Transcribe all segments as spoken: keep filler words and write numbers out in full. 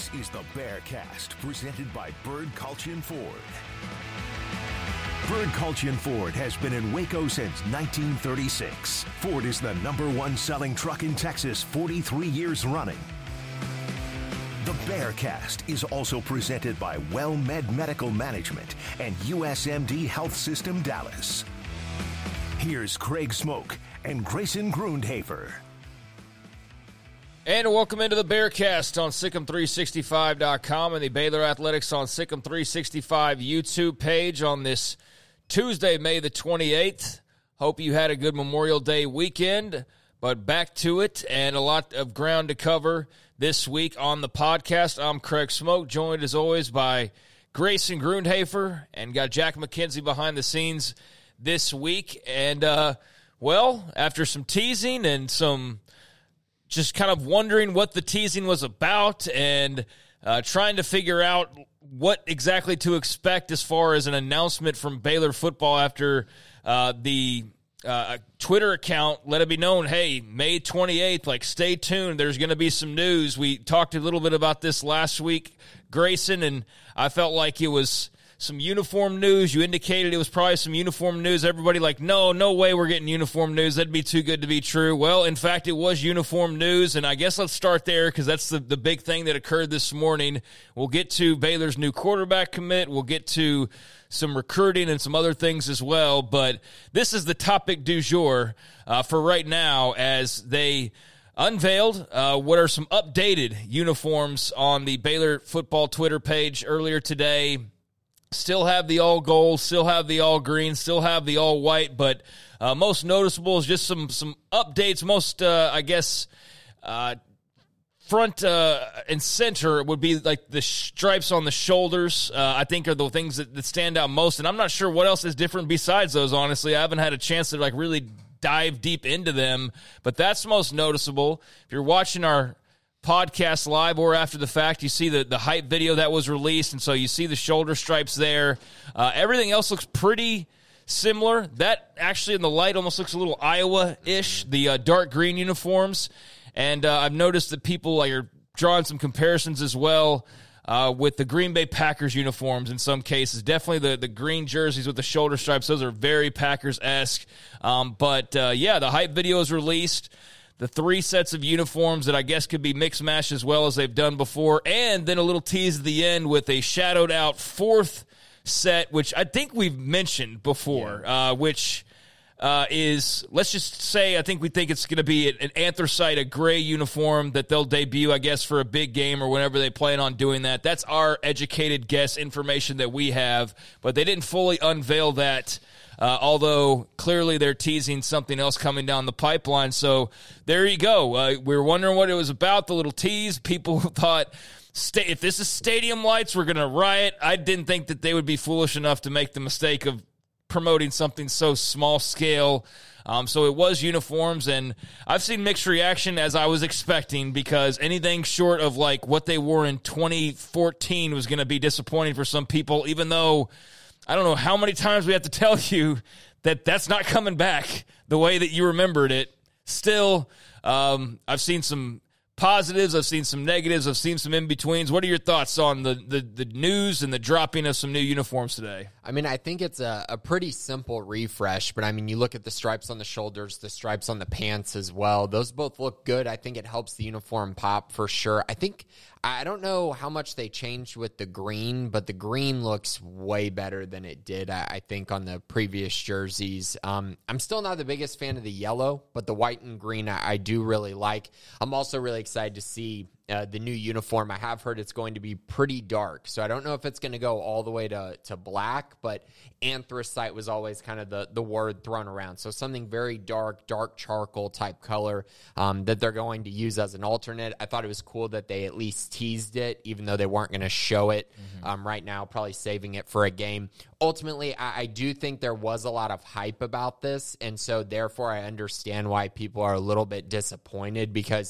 This is the Bearcast, presented by Bird Kultgen Ford. Bird Kultgen Ford has been in Waco since nineteen thirty-six. Ford is the number one selling truck in Texas forty-three years running. The Bearcast is also presented by WellMed Medical Management and U S M D Health System Dallas. Here's Craig Smoke and Grayson Grundhafer. And welcome into the Bearcast on Sic em three sixty-five dot com and the Baylor Athletics on Sic em three sixty-five YouTube page on this Tuesday, May the twenty-eighth. Hope you had a good Memorial Day weekend, but back to it and a lot of ground to cover this week on the podcast. I'm Craig Smoke, joined as always by Grayson Grundhafer, and got Jack McKenzie behind the scenes this week. And, uh, well, after some teasing and some just kind of wondering what the teasing was about and uh, trying to figure out what exactly to expect as far as an announcement from Baylor football after uh, the uh, Twitter account let it be known, hey, May twenty-eighth, like, stay tuned. There's going to be some news. We talked a little bit about this last week, Grayson, and I felt like it was some uniform news. You indicated it was probably some uniform news. Everybody like, no, no way we're getting uniform news. That'd be too good to be true. Well, in fact, it was uniform news, and I guess let's start there because that's the, the big thing that occurred this morning. We'll get to Baylor's new quarterback commit. We'll get to some recruiting and some other things as well, but this is the topic du jour uh, for right now as they unveiled uh, what are some updated uniforms on the Baylor football Twitter page earlier today. Still have the all gold, still have the all green, still have the all white, but uh, most noticeable is just some some updates. Most, uh, I guess, uh, front uh, and center would be like the stripes on the shoulders, uh, I think are the things that, that stand out most. And I'm not sure what else is different besides those, honestly. I haven't had a chance to like really dive deep into them, but that's most noticeable. If you're watching our podcast live or after the fact, you see the, the hype video that was released, and so you see the shoulder stripes there. Uh, everything else looks pretty similar. That actually in the light almost looks a little Iowa-ish, the uh, dark green uniforms. And uh, I've noticed that people like, are drawing some comparisons as well uh, with the Green Bay Packers uniforms in some cases. Definitely the, the green jerseys with the shoulder stripes. Those are very Packers-esque. Um, but, uh, yeah, the hype video is released. The three sets of uniforms that I guess could be mix-match as well as they've done before. And then a little tease at the end with a shadowed-out fourth set, which I think we've mentioned before, yeah. uh, which uh, is, let's just say, I think we think it's going to be an anthracite, a gray uniform that they'll debut, I guess, for a big game or whenever they plan on doing that. That's our educated guess information that we have, but they didn't fully unveil that. Uh, although clearly they're teasing something else coming down the pipeline. So there you go. Uh, we were wondering what it was about, the little tease. People thought, sta- if this is stadium lights, we're going to riot. I didn't think that they would be foolish enough to make the mistake of promoting something so small scale. Um, so it was uniforms, and I've seen mixed reaction as I was expecting because anything short of like what they wore in twenty fourteen was going to be disappointing for some people, even though I don't know how many times we have to tell you that that's not coming back the way that you remembered it. Still, um, I've seen some positives. I've seen some negatives. I've seen some in-betweens. What are your thoughts on the, the, the news and the dropping of some new uniforms today? I mean, I think it's a, a pretty simple refresh, but I mean, you look at the stripes on the shoulders, the stripes on the pants as well. Those both look good. I think it helps the uniform pop for sure. I think, I don't know how much they changed with the green, but the green looks way better than it did, I, I think, on the previous jerseys. Um, I'm still not the biggest fan of the yellow, but the white and green I, I do really like. I'm also really excited to see uh, the new uniform. I have heard it's going to be pretty dark, so I don't know if it's going to go all the way to, to black, but anthracite was always kind of the, the word thrown around. So something very dark, dark charcoal type color um, that they're going to use as an alternate. I thought it was cool that they at least teased it, even though they weren't going to show it mm-hmm. um, right now, probably saving it for a game. Ultimately, I, I do think there was a lot of hype about this, and so therefore I understand why people are a little bit disappointed because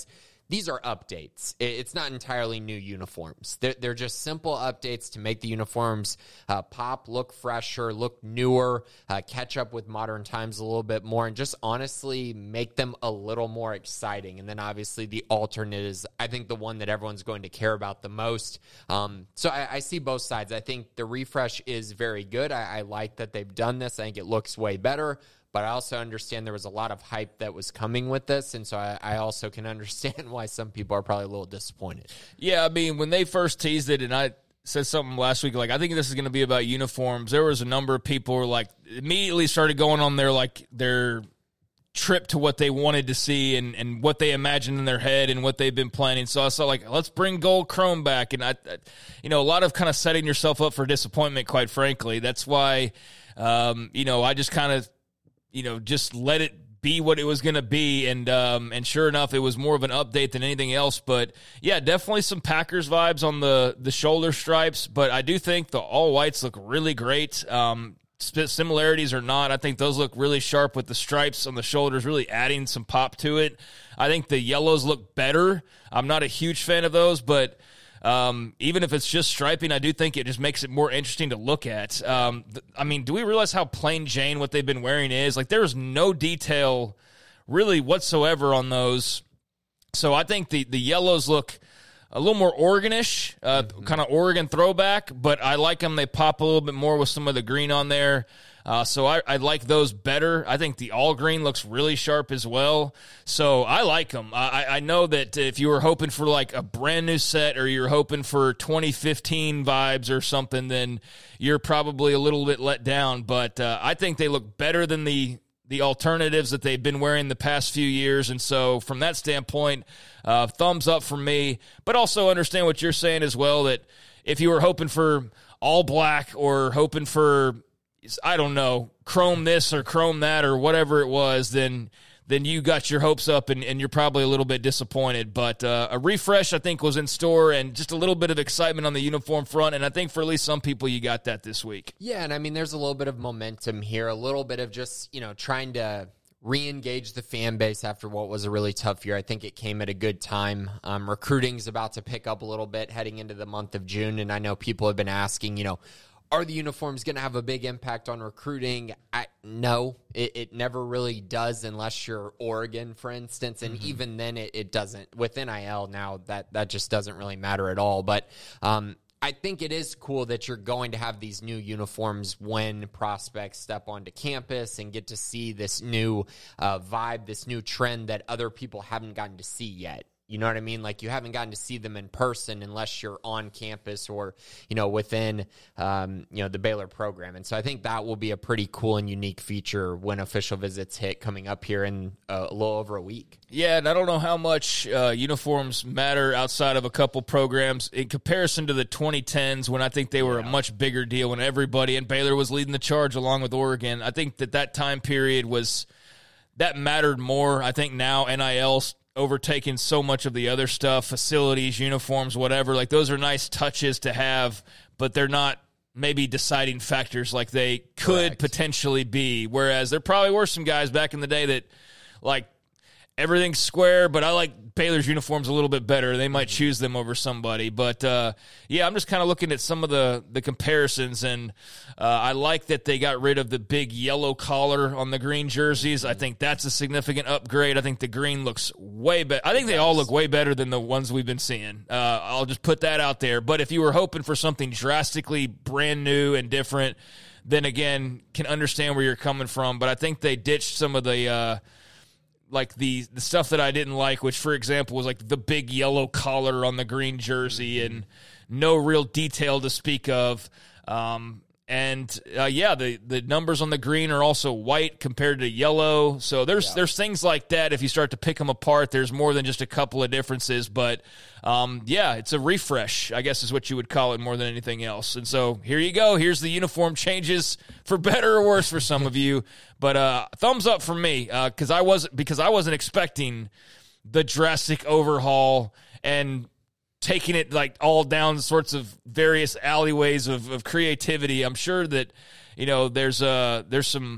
these are updates. It's not entirely new uniforms. They're, they're just simple updates to make the uniforms uh, pop, look fresher, look newer, uh, catch up with modern times a little bit more, and just honestly make them a little more exciting. And then obviously the alternate is, I think, the one that everyone's going to care about the most. Um, so I, I see both sides. I think the refresh is very good. I, I like that they've done this. I think it looks way better. But I also understand there was a lot of hype that was coming with this, and so I, I also can understand why some people are probably a little disappointed. Yeah, I mean, when they first teased it, and I said something last week, like, I think this is going to be about uniforms, there was a number of people who were, like, immediately started going on their, like, their trip to what they wanted to see and, and what they imagined in their head and what they've been planning. So I saw, like, let's bring gold chrome back. And, I, I you know, a lot of kind of setting yourself up for disappointment, quite frankly. That's why, um, you know, I just kind of, you know, just let it be what it was going to be. And um, and sure enough, it was more of an update than anything else. But, yeah, definitely some Packers vibes on the, the shoulder stripes. But I do think the all-whites look really great. Um, similarities or not, I think those look really sharp with the stripes on the shoulders, really adding some pop to it. I think the yellows look better. I'm not a huge fan of those, but Um, even if it's just striping, I do think it just makes it more interesting to look at. Um, th- I mean, do we realize how plain Jane what they've been wearing is? Like, there is no detail really whatsoever on those. So I think the, the yellows look a little more Oregon-ish, uh, mm-hmm. kind of Oregon throwback, but I like them. They pop a little bit more with some of the green on there. Uh, so I, I like those better. I think the all green looks really sharp as well. So I like them. I, I know that if you were hoping for like a brand new set or you're hoping for twenty fifteen vibes or something, then you're probably a little bit let down. But uh, I think they look better than the the alternatives that they've been wearing the past few years. And so from that standpoint, uh, thumbs up for me. But also understand what you're saying as well, that if you were hoping for all black or hoping for, I don't know, chrome this or chrome that or whatever it was, then then you got your hopes up and, and you're probably a little bit disappointed. But uh, a refresh, I think, was in store and just a little bit of excitement on the uniform front. And I think for at least some people, you got that this week. Yeah, and I mean, there's a little bit of momentum here, a little bit of just, you know, trying to re-engage the fan base after what was a really tough year. I think it came at a good time. Um, recruiting's about to pick up a little bit heading into the month of June. And I know people have been asking, you know, are the uniforms going to have a big impact on recruiting? I, no, it, it never really does unless you're Oregon, for instance. And mm-hmm. even then, it, it doesn't. With N I L now, that, that just doesn't really matter at all. But um, I think it is cool that you're going to have these new uniforms when prospects step onto campus and get to see this new uh, vibe, this new trend that other people haven't gotten to see yet. You know what I mean? Like, you haven't gotten to see them in person unless you're on campus or, you know, within, um, you know, the Baylor program. And so I think that will be a pretty cool and unique feature when official visits hit coming up here in uh, a little over a week. Yeah, and I don't know how much uh, uniforms matter outside of a couple programs in comparison to the twenty tens when I think they were yeah. a much bigger deal when everybody, and Baylor was leading the charge along with Oregon. I think that that time period was, that mattered more. I think now N I L's overtaking so much of the other stuff, facilities, uniforms, whatever. Like, those are nice touches to have, but they're not maybe deciding factors like they could Correct. potentially be. Whereas there probably were some guys back in the day that, like, everything's square, but I like Baylor's uniforms a little bit better. They might choose them over somebody. But, uh, yeah, I'm just kind of looking at some of the, the comparisons, and uh, I like that they got rid of the big yellow collar on the green jerseys. I think that's a significant upgrade. I think the green looks way better. I think they all look way better than the ones we've been seeing. Uh, I'll just put that out there. But if you were hoping for something drastically brand new and different, then, again, can understand where you're coming from. But I think they ditched some of the uh, – like the, the stuff that I didn't like, which, for example, was like the big yellow collar on the green jersey and no real detail to speak of. Um, and, uh, yeah, the, the numbers on the green are also white compared to yellow. So there's yeah. there's things like that. If you start to pick them apart, there's more than just a couple of differences. But, um, yeah, it's a refresh, I guess is what you would call it more than anything else. And so here you go. Here's the uniform changes, for better or worse for some of you. But uh, thumbs up for me because uh, I wasn't because I wasn't expecting the drastic overhaul and taking it like all down sorts of various alleyways of, of creativity. I'm sure that, you know, there's uh there's some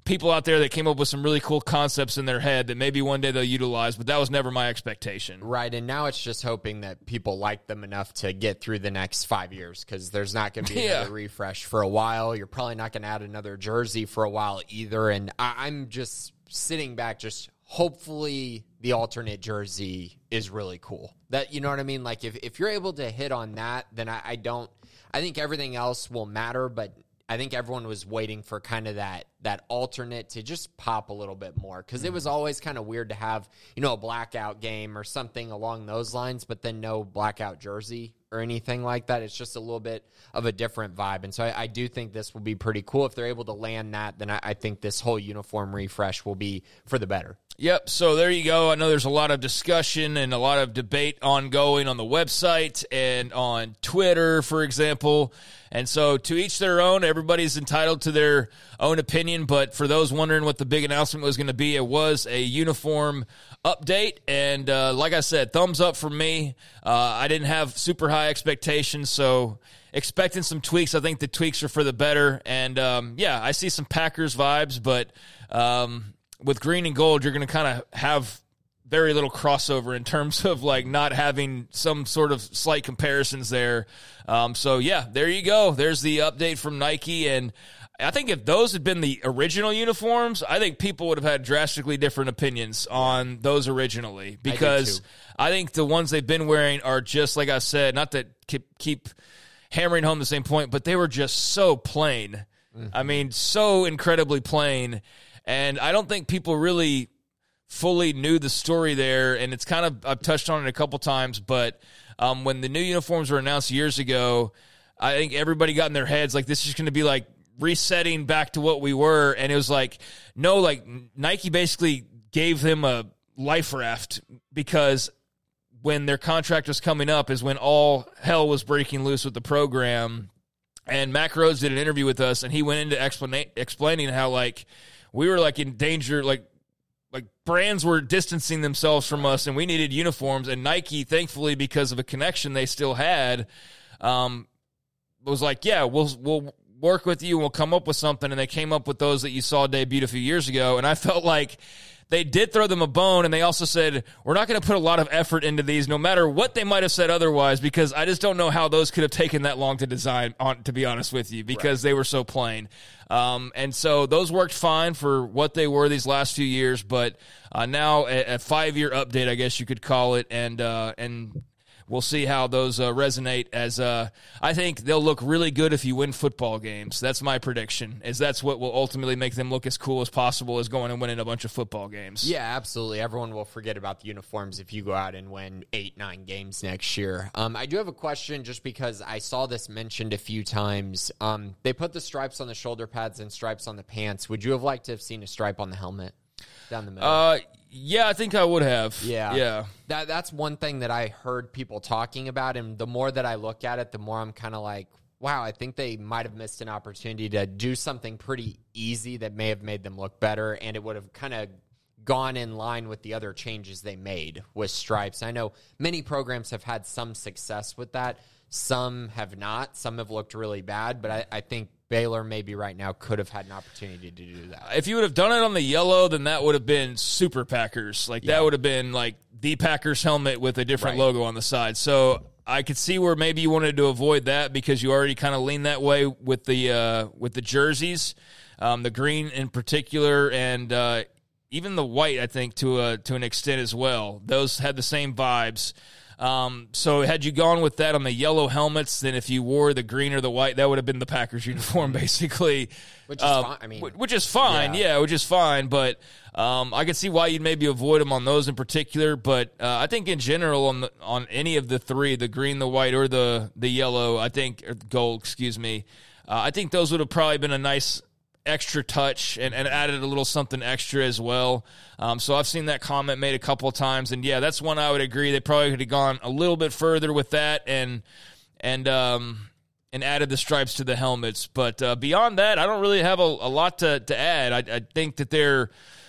people out there that came up with some really cool concepts in their head that maybe one day they'll utilize, but that was never my expectation. Right, and now it's just hoping that people like them enough to get through the next five years because there's not going to be yeah. another refresh for a while. You're probably not going to add another jersey for a while either, and I- I'm just sitting back just hopefully the alternate jersey is really cool. That, you know what I mean? Like, if, if you're able to hit on that, then I, I don't – I think everything else will matter, but I think everyone was waiting for kind of that that alternate to just pop a little bit more because mm-hmm. it was always kind of weird to have, you know, a blackout game or something along those lines, but then no blackout jersey or anything like that. It's just a little bit of a different vibe. And so I, I do think this will be pretty cool. If they're able to land that, then I, I think this whole uniform refresh will be for the better. Yep, so there you go. I know there's a lot of discussion and a lot of debate ongoing on the website and on Twitter, for example. And so to each their own, everybody's entitled to their own opinion. But for those wondering what the big announcement was going to be, it was a uniform update. And uh, like I said, thumbs up for me. Uh, I didn't have super high expectations, so expecting some tweaks. I think the tweaks are for the better. And, um, yeah, I see some Packers vibes, but um, – with green and gold, you're going to kind of have very little crossover in terms of like not having some sort of slight comparisons there. Um, so, yeah, there you go. There's the update from Nike. And I think if those had been the original uniforms, I think people would have had drastically different opinions on those originally because I, I think the ones they've been wearing are just, like I said, not to keep, keep hammering home the same point, but they were just so plain. Mm-hmm. I mean, so incredibly plain. And I don't think people really fully knew the story there, and it's kind of, I've touched on it a couple times, but um, when the new uniforms were announced years ago, I think everybody got in their heads, like, this is going to be like resetting back to what we were, and it was like, no, like, Nike basically gave them a life raft because when their contract was coming up is when all hell was breaking loose with the program, and Mack Rhodes did an interview with us, and he went into explana- explaining how, like, we were, like, in danger, like, like brands were distancing themselves from us, and we needed uniforms. And Nike, thankfully, because of a connection they still had, um, was like, yeah, we'll we'll work with you, and we'll come up with something. And they came up with those that you saw debuted a few years ago. And I felt like they did throw them a bone, and they also said, we're not going to put a lot of effort into these, no matter what they might have said otherwise, because I just don't know how those could have taken that long to design, on, to be honest with you, because right. they were so plain. Um, and so those worked fine for what they were these last few years, but uh, now a, a five-year update, I guess you could call it, and uh, and we'll see how those uh, resonate. As uh, I think they'll look really good if you win football games. That's my prediction, is that's what will ultimately make them look as cool as possible, as going and winning a bunch of football games. Yeah, absolutely. Everyone will forget about the uniforms if you go out and win eight, nine games next year. Um, I do have a question just because I saw this mentioned a few times. Um, they put the stripes on the shoulder pads and stripes on the pants. Would you have liked to have seen a stripe on the helmet down the middle? Uh, yeah, I think I would have. Yeah. Yeah. That That's one thing that I heard people talking about, and the more that I look at it, the more I'm kind of like, wow, I think they might have missed an opportunity to do something pretty easy that may have made them look better, and it would have kind of gone in line with the other changes they made with stripes. I know many programs have had some success with that. Some have not. Some have looked really bad, but I, I think Baylor maybe right now could have had an opportunity to do that. If you would have done it on the yellow, then that would have been super Packers. Like, yeah. that would have been like the Packers helmet with a different right. logo on the side. So I could see where maybe you wanted to avoid that because you already kind of lean that way with the uh, with the jerseys, um, the green in particular, and uh, even the white, I think, to a, to an extent as well. Those had the same vibes. Um, so had you gone with that on the yellow helmets, then if you wore the green or the white, that would have been the Packers uniform, basically. Which is um, fine. I mean, which is fine, yeah. yeah, which is fine. But um, I could see why you'd maybe avoid them on those in particular. But uh, I think in general, on the, on any of the three, the green, the white, or the the yellow, I think or gold, excuse me, uh, I think those would have probably been a nice extra touch and, and added a little something extra as well. Um, so I've seen that comment made a couple of times, and yeah, that's one I would agree. They probably could have gone a little bit further with that and and um, and added the stripes to the helmets. But uh, beyond that, I don't really have a, a lot to, to add. I, I think that they're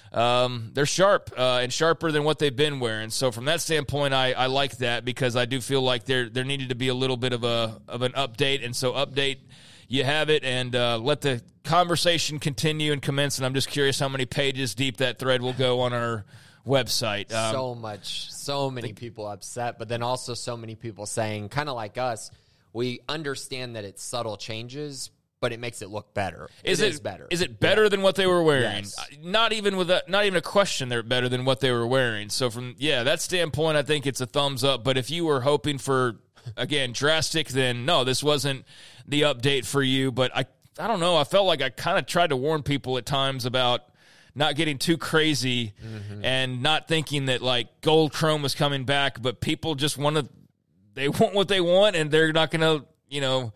um, they're sharp uh, and sharper than what they've been wearing. So from that standpoint, I, I like that because I do feel like there there needed to be a little bit of a of an update, and so update you have it, and uh, let the conversation continue and commence. And I'm just curious how many pages deep that thread will go on our website. Um, so much, so many people upset, but then also so many people saying, kind of like us, we understand that it's subtle changes, but it makes it look better. Is it, it is better. Is it better yeah. than what they were wearing? Yes. Not even with a, not even a question. They're better than what they were wearing. So from yeah, that standpoint, I think it's a thumbs up. But if you were hoping for again drastic, then no, this wasn't the update for you. But I I don't know. I felt like I kind of tried to warn people at times about not getting too crazy mm-hmm. and not thinking that like gold chrome was coming back. But people just want to they want what they want, and they're not going to you know.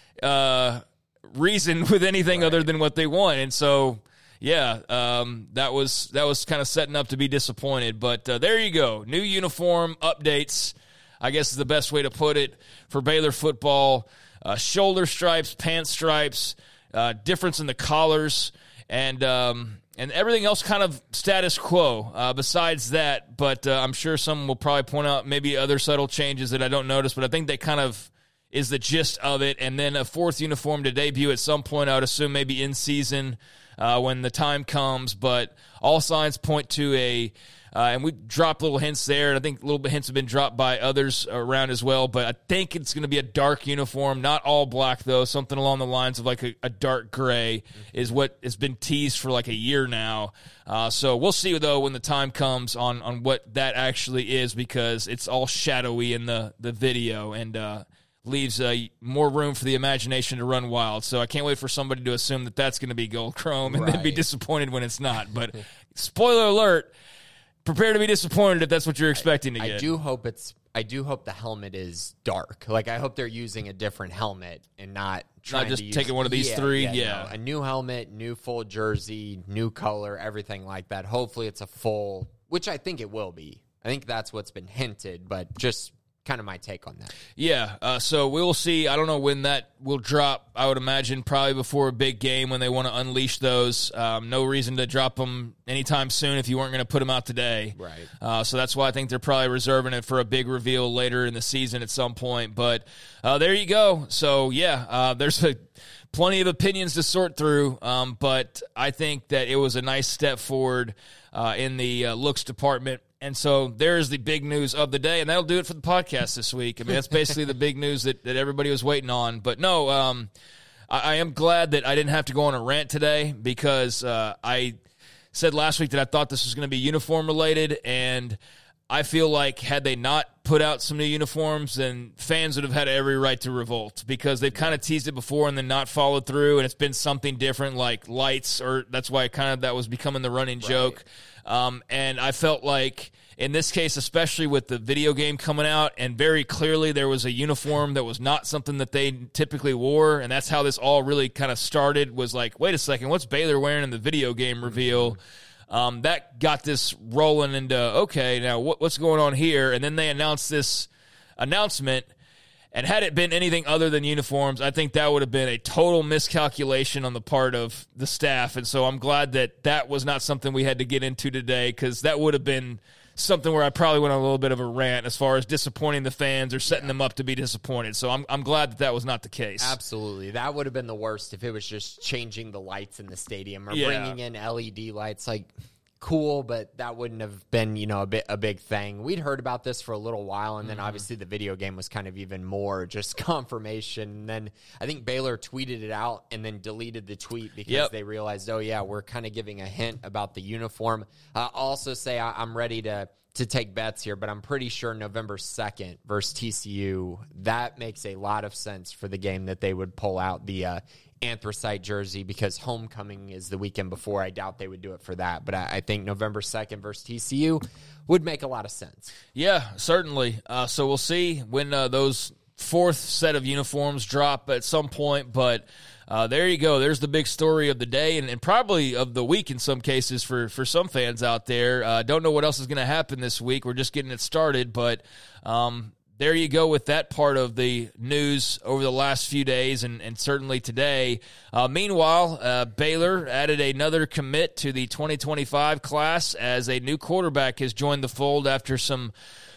Uh, reason with anything right. other than what they want. And so, yeah, um, that was that was kind of setting up to be disappointed. But uh, there you go. New uniform updates, I guess is the best way to put it, for Baylor football. Uh, shoulder stripes, pant stripes, uh, difference in the collars, and um, and everything else kind of status quo uh, besides that. But uh, I'm sure someone will probably point out maybe other subtle changes that I don't notice, but I think they kind of is the gist of it. And then a fourth uniform to debut at some point, I would assume maybe in season uh, when the time comes. But all signs point to a, uh, and we dropped little hints there, and I think little bit hints have been dropped by others around as well. But I think it's going to be a dark uniform, not all black though, something along the lines of like a, a dark gray is what has been teased for like a year now. Uh, so we'll see though when the time comes on on what that actually is, because it's all shadowy in the the video, and uh, leaves uh, more room for the imagination to run wild. So I can't wait for somebody to assume that that's going to be gold chrome and right. then be disappointed when it's not. But spoiler alert, prepare to be disappointed if that's what you're expecting to I, get. I do hope it's. I do hope the helmet is dark. Like, I hope they're using a different helmet and not trying not just to use, taking one of these yeah, three. Yeah, yeah. No, a new helmet, new full jersey, new color, everything like that. Hopefully, it's a full, which I think it will be. I think that's what's been hinted, but just kind of my take on that. Yeah, uh, so we'll see. I don't know when that will drop. I would imagine probably before a big game when they want to unleash those. Um, no reason to drop them anytime soon if you weren't going to put them out today. Right. Uh, so that's why I think they're probably reserving it for a big reveal later in the season at some point. But uh, there you go. So, yeah, uh, there's a, plenty of opinions to sort through, um, but I think that it was a nice step forward uh, in the uh, looks department. And so there's the big news of the day, and that'll do it for the podcast this week. I mean, that's basically the big news that, that everybody was waiting on. But no, um, I, I am glad that I didn't have to go on a rant today, because uh, I said last week that I thought this was going to be uniform related, and I feel like had they not put out some new uniforms, then fans would have had every right to revolt, because they've kind of teased it before and then not followed through, and it's been something different like lights, or that's why kind of that was becoming the running right. joke. Um, and I felt like in this case, especially with the video game coming out, and very clearly there was a uniform that was not something that they typically wore, and that's how this all really kind of started, was like, wait a second, what's Baylor wearing in the video game reveal? Mm-hmm. Um, that got this rolling into, okay, now what, what's going on here? And then they announced this announcement, and had it been anything other than uniforms, I think that would have been a total miscalculation on the part of the staff. And so I'm glad that that was not something we had to get into today, because that would have been something where I probably went on a little bit of a rant as far as disappointing the fans or setting yeah. them up to be disappointed. So I'm I'm glad that that was not the case. Absolutely. That would have been the worst if it was just changing the lights in the stadium or yeah. bringing in L E D lights. Like, cool, but that wouldn't have been, you know, a bit a big thing. We'd heard about this for a little while, and then mm-hmm. obviously the video game was kind of even more just confirmation. And then I think Baylor tweeted it out and then deleted the tweet because yep. they realized, oh yeah, we're kind of giving a hint about the uniform. Uh, I'll also say I, I'm ready to to take bets here, but I'm pretty sure November second versus T C U, that makes a lot of sense for the game that they would pull out the uh, anthracite jersey, because homecoming is the weekend before. I doubt they would do it for that, but I, I think November second versus T C U would make a lot of sense. Yeah, certainly. Uh, so we'll see when uh, those fourth set of uniforms drop at some point, but uh, there you go. There's the big story of the day, and, and probably of the week in some cases for, for some fans out there. Uh, don't know what else is going to happen this week. We're just getting it started, but um, there you go with that part of the news over the last few days, and, and certainly today. Uh, meanwhile, uh, Baylor added another commit to the twenty twenty-five class as a new quarterback has joined the fold after some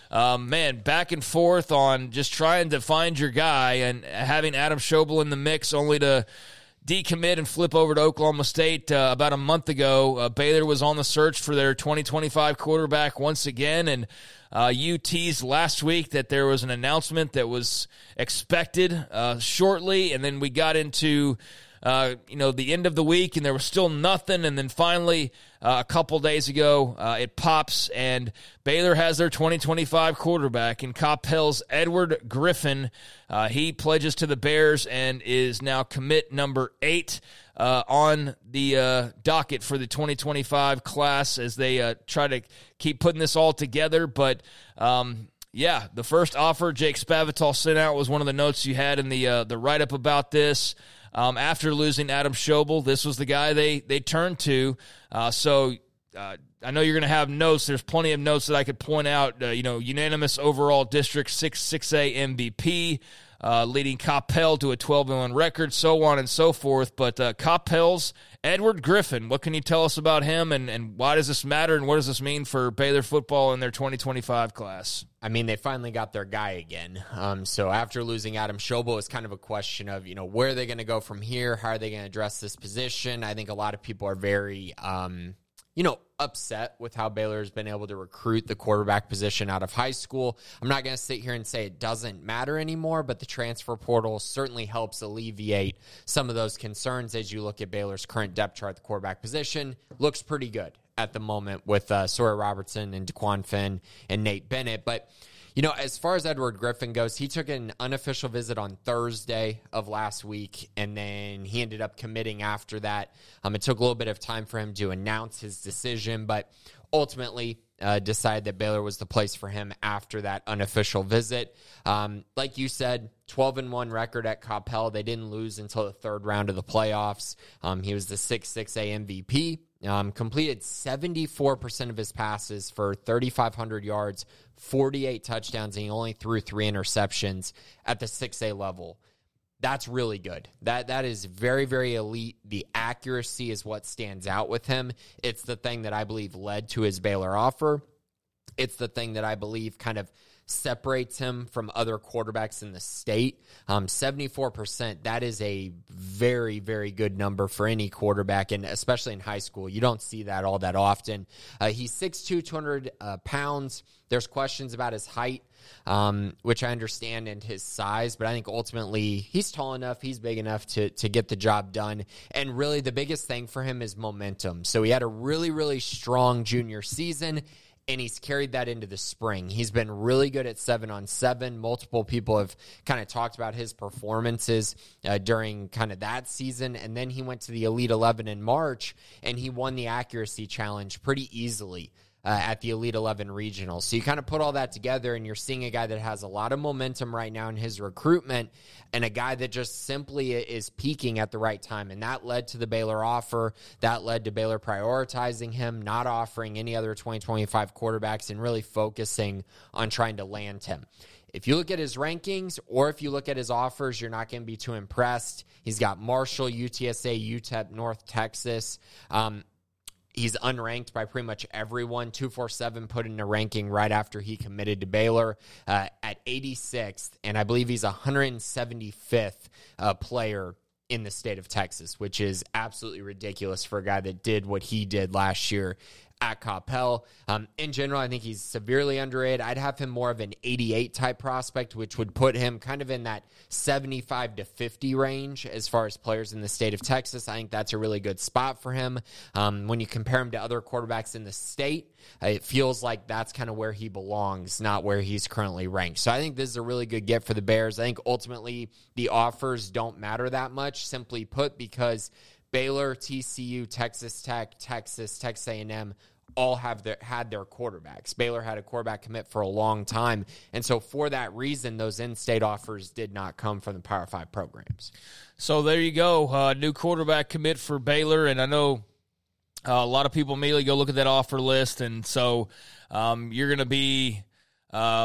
um, man, back and forth on just trying to find your guy and having Adam Schobel in the mix only to decommit and flip over to Oklahoma State uh, about a month ago. Uh, Baylor was on the search for their twenty twenty-five quarterback once again, and uh, you teased last week that there was an announcement that was expected uh, shortly, and then we got into uh, you know the end of the week, and there was still nothing, and then finally uh, a couple days ago uh, it pops, and Baylor has their twenty twenty-five quarterback in Coppell's Edward Griffin. Uh, he pledges to the Bears and is now commit number eight uh, on the uh, docket for the twenty twenty-five class as they uh, try to keep putting this all together. But, um, yeah, the first offer Jake Spavital sent out was one of the notes you had in the uh, the write-up about this. Um, after losing Adam Schobel, this was the guy they, they turned to. Uh, so uh, I know you're going to have notes. There's plenty of notes that I could point out. Uh, you know, unanimous overall district six six A M V P, uh, leading Coppell to a twelve and one record, so on and so forth. But uh, Coppell's Edward Griffin, what can you tell us about him, and, and why does this matter, and what does this mean for Baylor football in their twenty twenty-five class? I mean, they finally got their guy again. Um, so after losing Adam Schobel, it's kind of a question of, you know, where are they going to go from here? How are they going to address this position? I think a lot of people are very, um, you know, upset with how Baylor has been able to recruit the quarterback position out of high school. I'm not going to sit here and say it doesn't matter anymore, but the transfer portal certainly helps alleviate some of those concerns as you look at Baylor's current depth chart. The quarterback position looks pretty good at the moment with uh, Sawyer Robertson and DeQuan Finn and Nate Bennett. But, you know, as far as Edward Griffin goes, he took an unofficial visit on Thursday of last week, and then he ended up committing after that. Um, it took a little bit of time for him to announce his decision, but ultimately uh, decided that Baylor was the place for him after that unofficial visit. Um, like you said, twelve and one record at Coppell. They didn't lose until the third round of the playoffs. Um, he was the six six A M V P. Um, completed seventy-four percent of his passes for thirty-five hundred yards, forty-eight touchdowns, and he only threw three interceptions at the six A level. That's really good. That That is very, very elite. The accuracy is what stands out with him. It's the thing that I believe led to his Baylor offer. It's the thing that I believe kind of separates him from other quarterbacks in the state. Um, seventy-four percent, that is a very, very good number for any quarterback, and especially in high school. You don't see that all that often. Uh, he's six two, two hundred uh, pounds. There's questions about his height, um, which I understand, and his size, but I think ultimately he's tall enough, he's big enough to, to get the job done. And really the biggest thing for him is momentum. So he had a really, really strong junior season, and he's carried that into the spring. He's been really good at seven on seven. Multiple people have kind of talked about his performances uh, during kind of that season. And then he went to the Elite eleven in March, and he won the accuracy challenge pretty easily uh, at the Elite eleven regional. So you kind of put all that together, and you're seeing a guy that has a lot of momentum right now in his recruitment, and a guy that just simply is peaking at the right time. And that led to the Baylor offer. That led to Baylor prioritizing him, not offering any other twenty twenty-five quarterbacks, and really focusing on trying to land him. If you look at his rankings, or if you look at his offers, you're not going to be too impressed. He's got Marshall, U T S A, U T E P, North Texas. Um, He's unranked by pretty much everyone. two forty-seven put in a ranking right after he committed to Baylor uh, at eighty-sixth, and I believe he's one hundred seventy-fifth uh, player in the state of Texas, which is absolutely ridiculous for a guy that did what he did last year at Coppell. Um, in general, I think he's severely underrated. I'd have him more of an eighty-eight type prospect, which would put him kind of in that seventy-five to fifty range as far as players in the state of Texas. I think that's a really good spot for him. Um, when you compare him to other quarterbacks in the state, uh, it feels like that's kind of where he belongs, not where he's currently ranked. So I think this is a really good get for the Bears. I think ultimately the offers don't matter that much, simply put, because Baylor, T C U, Texas Tech, Texas, Texas A and M all have their, had their quarterbacks. Baylor had a quarterback commit for a long time. And so for that reason, those in-state offers did not come from the Power Five programs. So there you go. Uh, new quarterback commit for Baylor. And I know uh, a lot of people immediately go look at that offer list. And so um, you're going to be um,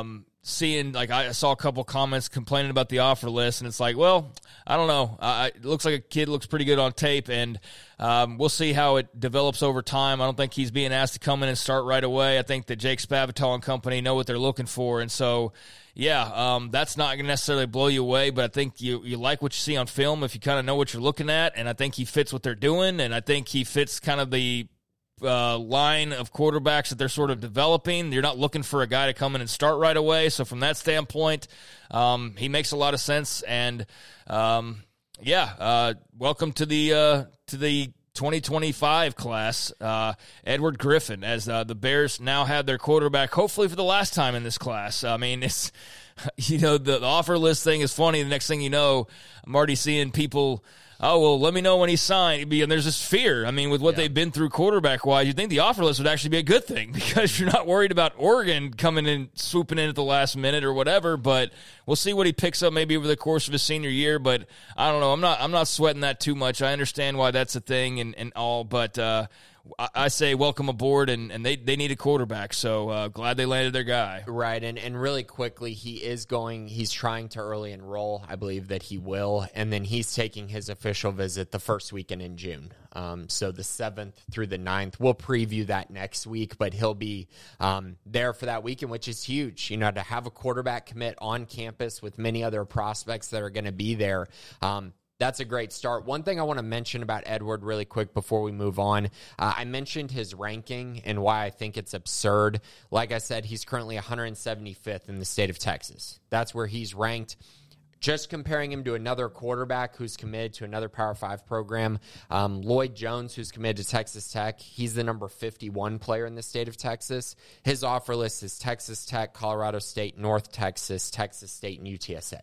seeing, like, I saw a couple comments complaining about the offer list, and it's like, well, I don't know. Uh, it looks like a kid looks pretty good on tape, and um, we'll see how it develops over time. I don't think he's being asked to come in and start right away. I think that Jake Spavital and company know what they're looking for, and so, yeah, um, that's not going to necessarily blow you away, but I think you, you like what you see on film if you kind of know what you're looking at, and I think he fits what they're doing, and I think he fits kind of the Uh, line of quarterbacks that they're sort of developing. You're not looking for a guy to come in and start right away. So from that standpoint, um, he makes a lot of sense. And um, yeah, uh, welcome to the uh, to the twenty twenty-five class, uh, Edward Griffin, as uh, the Bears now have their quarterback, hopefully for the last time in this class. I mean, it's, you know, the, the offer list thing is funny. The next thing you know, I'm already seeing people, oh, well, let me know when he's signed. And there's this fear. I mean, with what yeah. they've been through quarterback-wise, you'd think the offer list would actually be a good thing because you're not worried about Oregon coming in, swooping in at the last minute or whatever. But we'll see what he picks up maybe over the course of his senior year. But I don't know. I'm not I'm not sweating that too much. I understand why that's a thing and, and all. But uh, I, I say welcome aboard, and, and they, they need a quarterback. So uh, glad they landed their guy. Right, and, and really quickly, he is going, he's trying to early enroll. I believe that he will. And then he's taking his official visit the first weekend in June. Um, so the seventh through the ninth. We'll preview that next week, but he'll be um, there for that weekend, which is huge. You know, to have a quarterback commit on campus with many other prospects that are going to be there. Um, That's a great start. One thing I want to mention about Edward really quick before we move on. Uh, I mentioned his ranking and why I think it's absurd. Like I said, he's currently one hundred seventy-fifth in the state of Texas. That's where he's ranked. Just comparing him to another quarterback who's committed to another Power Five program, um, Lloyd Jones, who's committed to Texas Tech. He's the number fifty-one player in the state of Texas. His offer list is Texas Tech, Colorado State, North Texas, Texas State, and U T S A.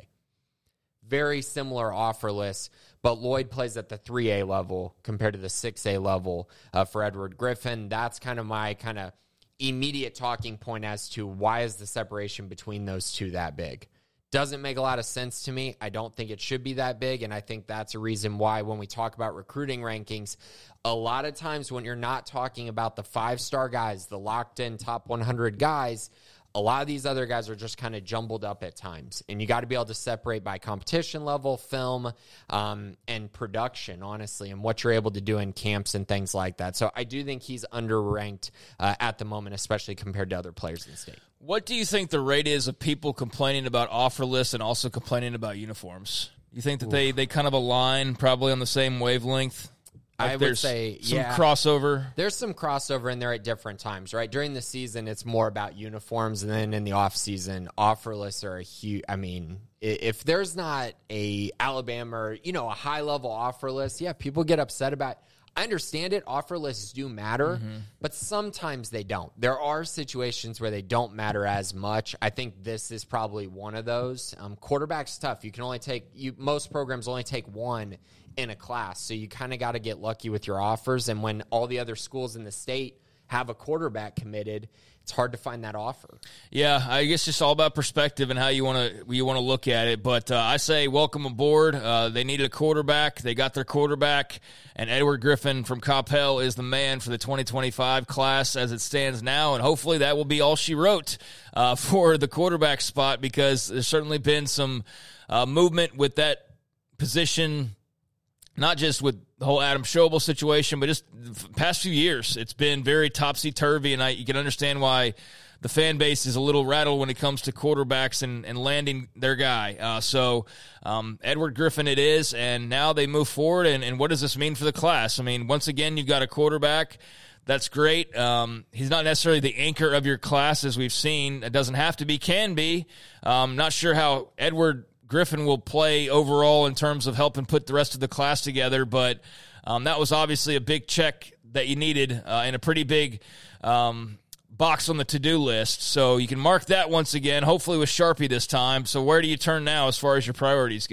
Very similar offer list, but Lloyd plays at the three A level compared to the six A level uh, for Edward Griffin. That's kind of my kind of immediate talking point as to why is the separation between those two that big. Doesn't make a lot of sense to me. I don't think it should be that big, and I think that's a reason why when we talk about recruiting rankings, a lot of times when you're not talking about the five-star guys, the locked-in top one hundred guys, a lot of these other guys are just kind of jumbled up at times, and you got to be able to separate by competition level, film, um, and production, honestly, and what you're able to do in camps and things like that. So I do think he's underranked uh, at the moment, especially compared to other players in the state. What do you think the rate is of people complaining about offer lists and also complaining about uniforms? You think that they, they kind of align probably on the same wavelength? Like I would say, some yeah. crossover. There's some crossover in there at different times, right? During the season, it's more about uniforms, and then in the off season, offer lists are a huge. I mean, if there's not a Alabama or, you know, a high level offer list, yeah, people get upset about. I understand it. Offer lists do matter, mm-hmm. but sometimes they don't. There are situations where they don't matter as much. I think this is probably one of those. Um, quarterback's tough. You can only take you. Most programs only take one in a class, so you kind of got to get lucky with your offers. And when all the other schools in the state have a quarterback committed, it's hard to find that offer. Yeah, I guess it's all about perspective and how you want to you want to look at it. But uh, I say welcome aboard. Uh, they needed a quarterback. They got their quarterback, and Edward Griffin from Coppell is the man for the twenty twenty-five class as it stands now. And hopefully that will be all she wrote uh, for the quarterback spot, because there's certainly been some uh, movement with that position. Not just with the whole Adam Schobel situation, but just the past few years, it's been very topsy-turvy, and I, you can understand why the fan base is a little rattled when it comes to quarterbacks and, and landing their guy. Uh, so um, Edward Griffin it is, and now they move forward, and, and what does this mean for the class? I mean, once again, you've got a quarterback. That's great. Um, he's not necessarily the anchor of your class, as we've seen. It doesn't have to be, can be. Um, not sure how Edward Griffin will play overall in terms of helping put the rest of the class together, but um, that was obviously a big check that you needed uh, and a pretty big um, box on the to-do list. So you can mark that once again, hopefully with Sharpie this time. So where do you turn now as far as your priorities go?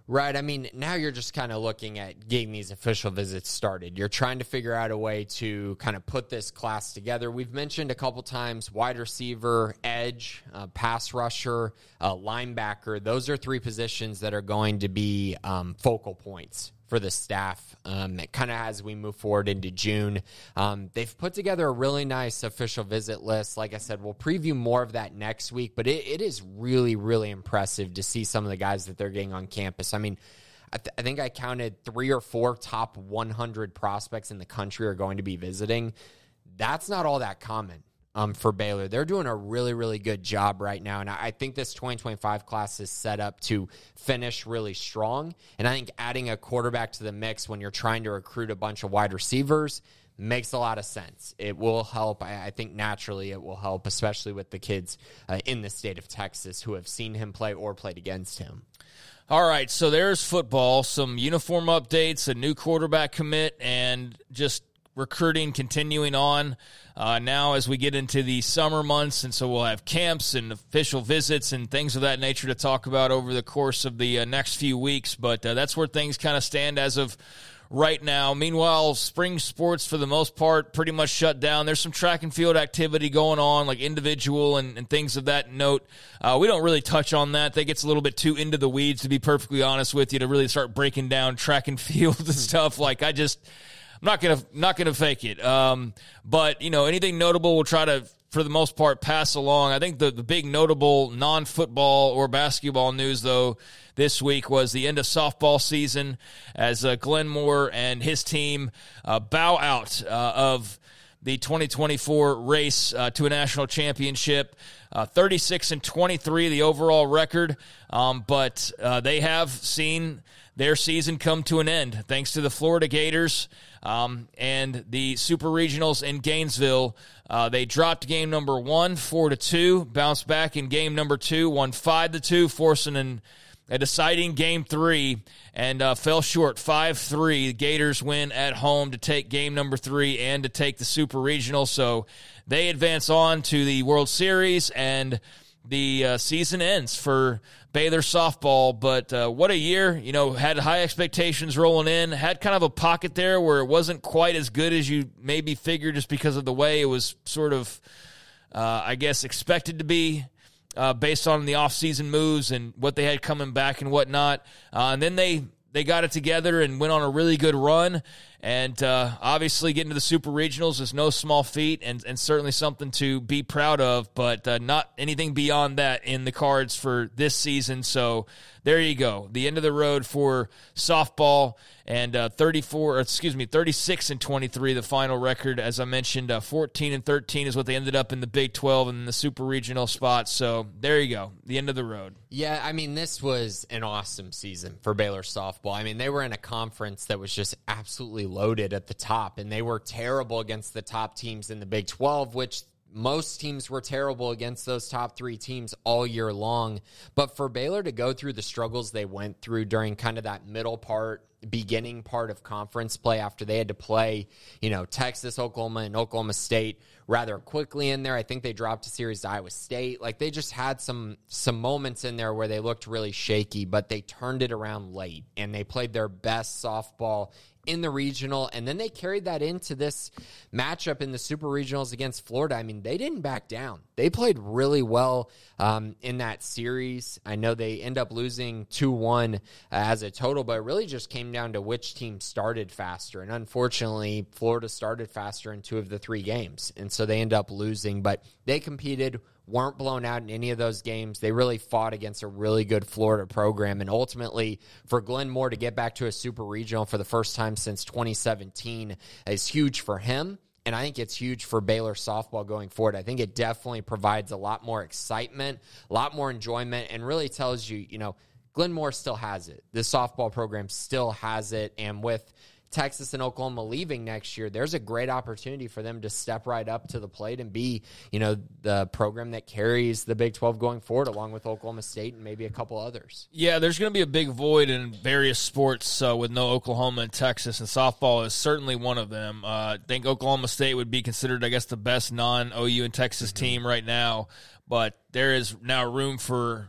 Right. I mean, now you're just kind of looking at getting these official visits started. You're trying to figure out a way to kind of put this class together. We've mentioned a couple times wide receiver, edge, uh, pass rusher, uh, linebacker. Those are three positions that are going to be um, focal points for the staff um, kind of as we move forward into June. Um, they've put together a really nice official visit list. Like I said, we'll preview more of that next week, but it, it is really, really impressive to see some of the guys that they're getting on campus. I mean, I, th- I think I counted three or four top one hundred prospects in the country are going to be visiting. That's not all that common. Um, for Baylor. They're doing a really, really good job right now, and I think this twenty twenty-five class is set up to finish really strong, and I think adding a quarterback to the mix when you're trying to recruit a bunch of wide receivers makes a lot of sense. It will help. I, I think naturally it will help, especially with the kids uh, in the state of Texas who have seen him play or played against him. All right, so there's football, some uniform updates, a new quarterback commit, and just recruiting continuing on uh, now as we get into the summer months, and so we'll have camps and official visits and things of that nature to talk about over the course of the uh, next few weeks, but uh, that's where things kind of stand as of right now. Meanwhile, spring sports for the most part pretty much shut down. There's some track and field activity going on, like individual and, and things of that note. Uh, we don't really touch on that. That gets a little bit too into the weeds, to be perfectly honest with you, to really start breaking down track and field and stuff. Like I just... I'm not gonna not gonna fake it, um, but you know anything notable we'll try to, for the most part, pass along. I think the, the big notable non-football or basketball news though this week was the end of softball season as uh, Glenn Moore and his team uh, bow out uh, of the twenty twenty-four race uh, to a national championship. Uh, thirty-six and twenty-three, the overall record, um, but uh, they have seen their season come to an end thanks to the Florida Gators um, and the Super Regionals in Gainesville. Uh, they dropped game number one, four to two, bounced back in game number two, won five to two, forcing an, a deciding game three, and uh, fell short five three. The Gators win at home to take game number three and to take the Super Regional. So they advance on to the World Series, and the uh, season ends for Baylor softball. But uh, what a year. You know, had high expectations rolling in, had kind of a pocket there where it wasn't quite as good as you maybe figured just because of the way it was sort of, uh, I guess, expected to be uh, based on the offseason moves and what they had coming back and whatnot. Uh, and then they, they got it together and went on a really good run. And uh, obviously getting to the Super Regionals is no small feat, and, and certainly something to be proud of, but uh, not anything beyond that in the cards for this season. So there you go. The end of the road for softball, and uh, thirty-four, or excuse me, thirty-six and twenty-three, the final record. As I mentioned, uh, fourteen and thirteen is what they ended up in the Big twelve and the Super Regional spots. So there you go. The end of the road. Yeah, I mean, this was an awesome season for Baylor softball. I mean, they were in a conference that was just absolutely loaded at the top, and they were terrible against the top teams in the Big twelve, which most teams were terrible against those top three teams all year long. But for Baylor to go through the struggles they went through during kind of that middle part, beginning part of conference play after they had to play, you know, Texas, Oklahoma, and Oklahoma State rather quickly in there. I think they dropped a series to Iowa State. Like, they just had some some moments in there where they looked really shaky, but they turned it around late, and they played their best softball in the regional, and then they carried that into this matchup in the Super Regionals against Florida. I mean, they didn't back down. They played really well um, in that series. I know they end up losing two one uh, as a total, but it really just came down to which team started faster, and unfortunately, Florida started faster in two of the three games, and so they end up losing, but they competed, weren't blown out in any of those games. They really fought against a really good Florida program, and ultimately for Glenn Moore to get back to a Super Regional for the first time since twenty seventeen is huge for him, and I think it's huge for Baylor softball going forward. I think it definitely provides a lot more excitement, a lot more enjoyment, and really tells you, you know, Glenn Moore still has it. The softball program still has it, and with Texas and Oklahoma leaving next year, there's a great opportunity for them to step right up to the plate and be, you know, the program that carries the Big twelve going forward, along with Oklahoma State and maybe a couple others. Yeah, there's going to be a big void in various sports uh, with no Oklahoma and Texas, and softball is certainly one of them. Uh, I think Oklahoma State would be considered, I guess, the best non-O U and Texas mm-hmm. team right now, but there is now room for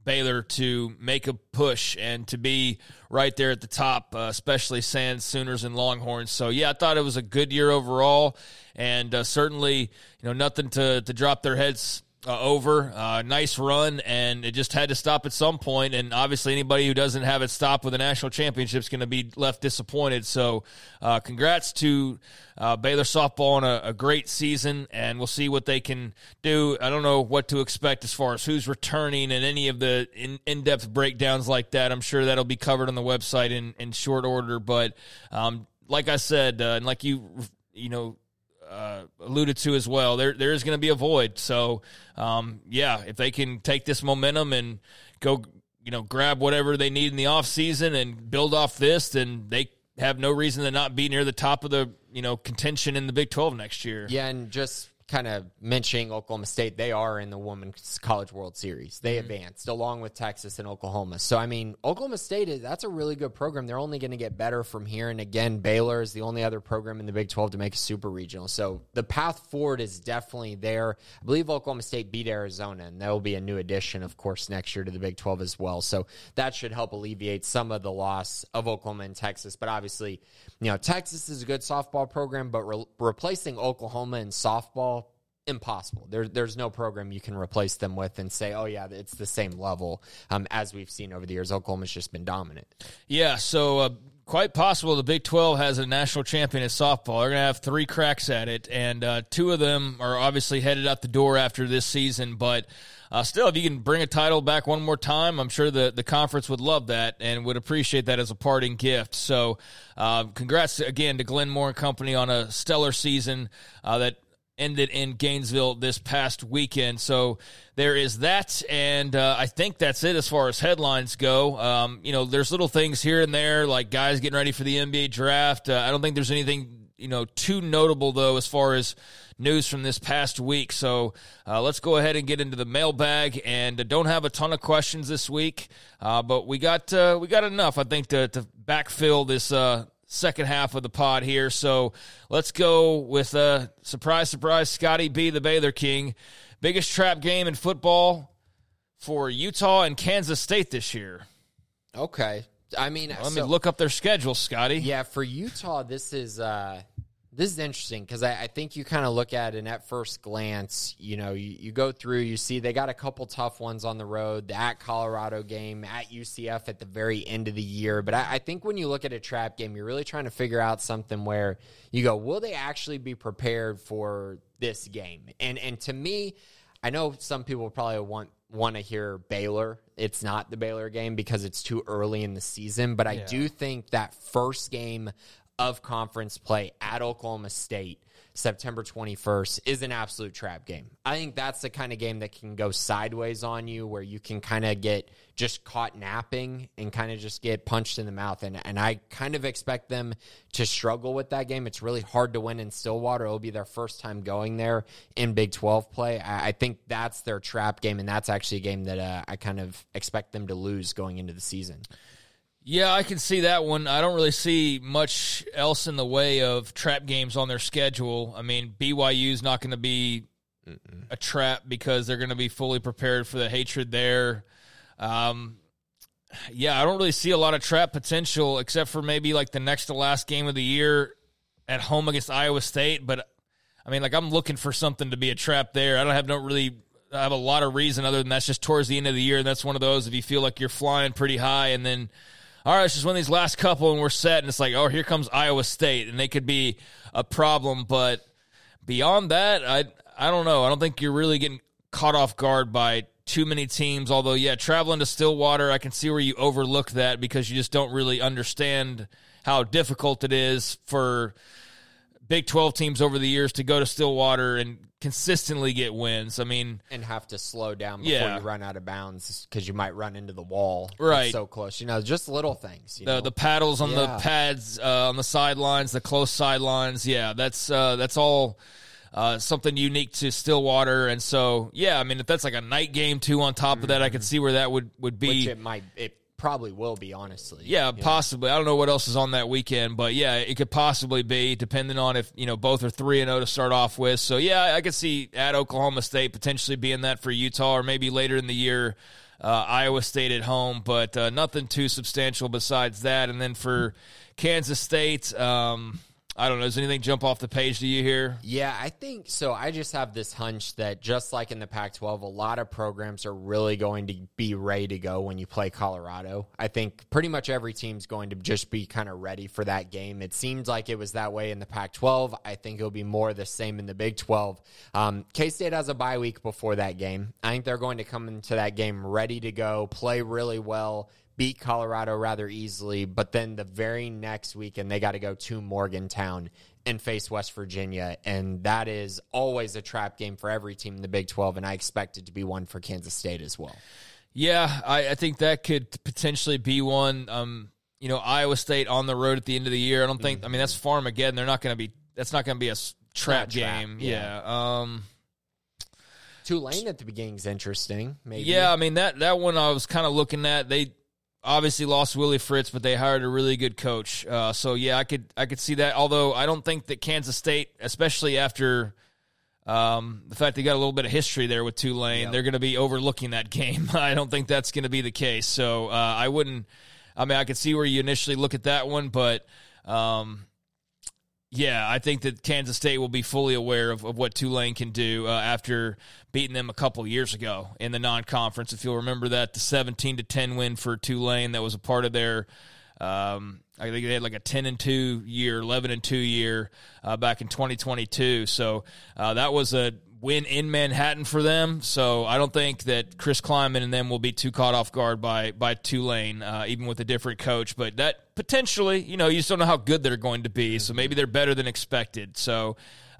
Baylor to make a push and to be right there at the top, uh, especially Sands, Sooners, and Longhorns. So, yeah, I thought it was a good year overall, and uh, certainly, you know, nothing to, to drop their heads Uh, over. Uh, nice run, and it just had to stop at some point, and obviously anybody who doesn't have it stop with a national championship is going to be left disappointed. So uh, congrats to uh, Baylor softball on a, a great season, and we'll see what they can do. I don't know what to expect as far as who's returning and any of the in, in-depth breakdowns like that. I'm sure that'll be covered on the website in, in short order, but um, like I said, uh, and like you, you know, Uh, alluded to as well, there there is going to be a void. So, um, yeah, if they can take this momentum and go, you know, grab whatever they need in the offseason and build off this, then they have no reason to not be near the top of the, you know, contention in the Big twelve next year. Yeah, and just kind of mentioning Oklahoma State, they are in the Women's College World Series. They mm-hmm. advanced along with Texas and Oklahoma. So, I mean, Oklahoma State, is that's a really good program. They're only going to get better from here. And again, Baylor is the only other program in the Big twelve to make a super regional. So the path forward is definitely there. I believe Oklahoma State beat Arizona, and that will be a new addition, of course, next year to the Big twelve as well. So that should help alleviate some of the loss of Oklahoma and Texas. But obviously, you know, Texas is a good softball program, but re- replacing Oklahoma in softball, impossible. There, there's no program you can replace them with and say, oh, yeah, it's the same level um, as we've seen over the years. Oklahoma's just been dominant. Yeah, so uh, quite possible the Big twelve has a national champion in softball. They're going to have three cracks at it, and uh, two of them are obviously headed out the door after this season. But uh, still, if you can bring a title back one more time, I'm sure the, the conference would love that and would appreciate that as a parting gift. So uh, congrats again to Glenn Moore and company on a stellar season uh, that ended in Gainesville this past weekend. So there is that, and uh, I think that's it as far as headlines go. Um, you know, there's little things here and there, like guys getting ready for the N B A draft. Uh, I don't think there's anything, you know, too notable, though, as far as news from this past week. So uh, let's go ahead and get into the mailbag, and uh, don't have a ton of questions this week, uh, but we got uh, we got enough, I think, to, to backfill this uh second half of the pod here. So let's go with, uh, surprise, surprise, Scotty B, the Baylor King. Biggest trap game in football for Utah and Kansas State this year. Okay. I mean, Let so, me look up their schedule, Scotty. Yeah, for Utah, this is uh, this is interesting because I, I think you kind of look at it and at first glance, you know, you, you go through, you see they got a couple tough ones on the road, the at Colorado game, at U C F at the very end of the year. But I, I think when you look at a trap game, you're really trying to figure out something where you go, will they actually be prepared for this game? And and to me, I know some people probably want want to hear Baylor. It's not the Baylor game because it's too early in the season. But I yeah. do think that first game of conference play at Oklahoma State, September twenty-first, is an absolute trap game. I think that's the kind of game that can go sideways on you, where you can kind of get just caught napping and kind of just get punched in the mouth. And, and I kind of expect them to struggle with that game. It's really hard to win in Stillwater. It'll be their first time going there in Big twelve play. I, I think that's their trap game, and that's actually a game that uh, I kind of expect them to lose going into the season. Yeah, I can see that one. I don't really see much else in the way of trap games on their schedule. I mean, B Y U's not going to be Mm-mm. a trap because they're going to be fully prepared for the hatred there. Um, yeah, I don't really see a lot of trap potential except for maybe like the next to last game of the year at home against Iowa State. But, I mean, like I'm looking for something to be a trap there. I don't have no really – I have a lot of reason other than that's just towards the end of the year. And that's one of those if you feel like you're flying pretty high and then – all right, let's just win these last couple and we're set. And it's like, oh, here comes Iowa State. And they could be a problem. But beyond that, I I don't know. I don't think you're really getting caught off guard by too many teams. Although, yeah, traveling to Stillwater, I can see where you overlook that because you just don't really understand how difficult it is for Big twelve teams over the years to go to Stillwater and consistently get wins. I mean, and have to slow down before yeah. you run out of bounds because you might run into the wall. Right, it's so close. You know, just little things. You the know? the paddles on yeah. the pads uh, on the sidelines, the close sidelines. Yeah, that's uh, that's all uh, something unique to Stillwater. And so, yeah, I mean, if that's like a night game too, on top mm-hmm. of that, I could see where that would would be. Which it might it. Probably will be, honestly. Yeah, possibly. Know? I don't know what else is on that weekend, but yeah, it could possibly be, depending on if, you know, both are three and oh to start off with. So, yeah, I could see at Oklahoma State potentially being that for Utah, or maybe later in the year uh, Iowa State at home, but uh, nothing too substantial besides that. And then for Kansas State, um, I don't know, does anything jump off the page to you here? Yeah, I think so. I just have this hunch that just like in the Pac twelve, a lot of programs are really going to be ready to go when you play Colorado. I think pretty much every team's going to just be kind of ready for that game. It seems like it was that way in the Pac twelve. I think it'll be more the same in the Big twelve. Um, K-State has a bye week before that game. I think they're going to come into that game ready to go, play really well, beat Colorado rather easily, but then the very next weekend they got to go to Morgantown and face West Virginia, and that is always a trap game for every team in the Big twelve, and I expect it to be one for Kansas State as well. Yeah, I, I think that could potentially be one. Um, you know, Iowa State on the road at the end of the year. I don't think. Mm-hmm. I mean, that's Farmageddon. They're not going to be. That's not going to be a trap game. Trap, yeah. yeah. Um, Tulane at the beginning is interesting. Maybe. Yeah, I mean that that one I was kind of looking at. They obviously lost Willie Fritz, but they hired a really good coach. Uh, so yeah, I could I could see that. Although I don't think that Kansas State, especially after um, the fact they got a little bit of history there with Tulane, yep. they're going to be overlooking that game. I don't think that's going to be the case. So uh, I wouldn't. I mean, I could see where you initially look at that one, but um, yeah, I think that Kansas State will be fully aware of, of what Tulane can do uh, after beating them a couple years ago in the non-conference. If you'll remember that, the seventeen to ten win for Tulane, that was a part of their um, I think they had like a ten and two year, eleven and two year uh, back in twenty twenty-two. So uh, that was a win in Manhattan for them. So I don't think that Chris Klieman and them will be too caught off guard by by Tulane, uh, even with a different coach. But that potentially, you know, you just don't know how good they're going to be. So maybe they're better than expected. So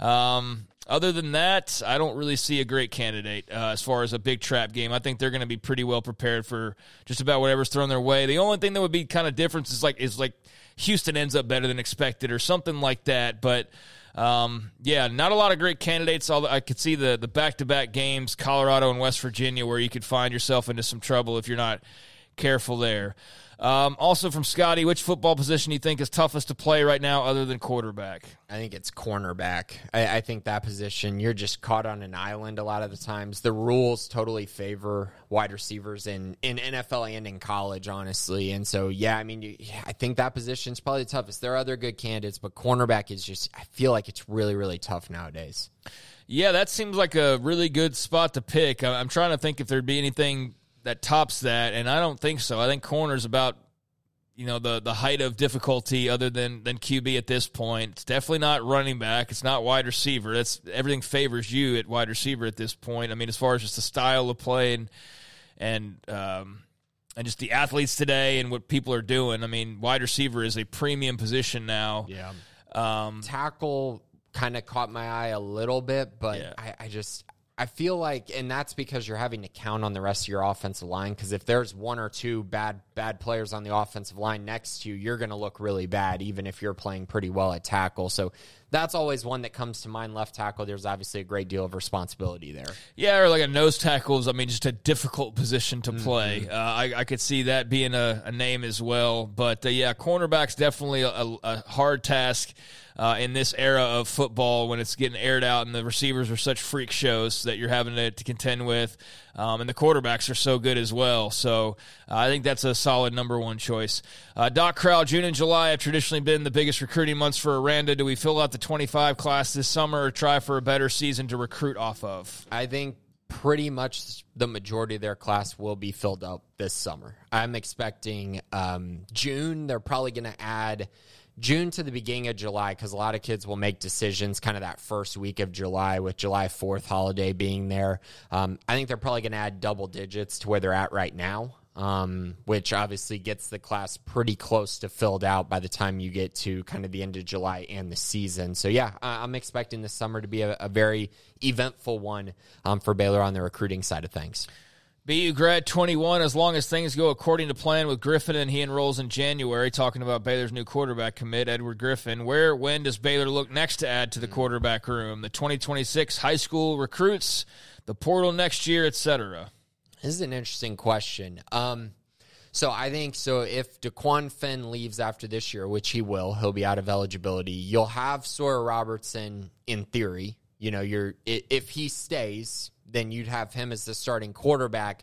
um, other than that, I don't really see a great candidate uh, as far as a big trap game. I think they're going to be pretty well prepared for just about whatever's thrown their way. The only thing that would be kind of different is like is like Houston ends up better than expected or something like that. But Um, yeah, not a lot of great candidates. Although I could see the, the back-to-back games, Colorado and West Virginia, where you could find yourself into some trouble if you're not careful there. Um, also from Scotty, which football position do you think is toughest to play right now other than quarterback? I think it's cornerback. I, I think that position, you're just caught on an island a lot of the times. The rules totally favor wide receivers in, in N F L and in college, honestly. And so, yeah, I mean, you, I think that position's probably the toughest. There are other good candidates, but cornerback is just, I feel like it's really, really tough nowadays. Yeah, that seems like a really good spot to pick. I'm trying to think if there'd be anything that tops that, and I don't think so. I think corner's about, you know, the the height of difficulty other than than Q B at this point. It's definitely not running back. It's not wide receiver. That's everything favors you at wide receiver at this point. I mean, as far as just the style of play and and um, and just the athletes today and what people are doing. I mean, wide receiver is a premium position now. Yeah. Um, Tackle kind of caught my eye a little bit, but yeah. I, I just I feel like, and that's because you're having to count on the rest of your offensive line, because if there's one or two bad bad players on the offensive line next to you, you're going to look really bad, even if you're playing pretty well at tackle. So that's always one that comes to mind. Left tackle, there's obviously a great deal of responsibility there. Yeah, or like a nose tackle is, I mean, just a difficult position to play. Mm-hmm. Uh, I, I could see that being a, a name as well. But, uh, yeah, cornerback's definitely a, a hard task uh, in this era of football when it's getting aired out and the receivers are such freak shows that you're having to, to contend with. Um, and the quarterbacks are so good as well. So uh, I think that's a solid number one choice. Uh, Doc Crowell, June and July have traditionally been the biggest recruiting months for Aranda. Do we fill out the twenty-five class this summer or try for a better season to recruit off of? I think pretty much the majority of their class will be filled up this summer. I'm expecting um, June. They're probably going to add June to the beginning of July, because a lot of kids will make decisions kind of that first week of July, with July fourth holiday being there. Um, I think they're probably going to add double digits to where they're at right now, um, which obviously gets the class pretty close to filled out by the time you get to kind of the end of July and the season. So, yeah, I'm expecting this summer to be a, a very eventful one um, for Baylor on the recruiting side of things. B U grad twenty-one, as long as things go according to plan with Griffin and he enrolls in January, talking about Baylor's new quarterback commit, Edward Griffin. Where, when does Baylor look next to add to the quarterback room? The twenty twenty-six high school recruits, the portal next year, et cetera? This is an interesting question. Um, so I think so if DeQuan Finn leaves after this year, which he will, he'll be out of eligibility. You'll have Sawyer Robertson in theory. You know, you're if he stays, then you'd have him as the starting quarterback.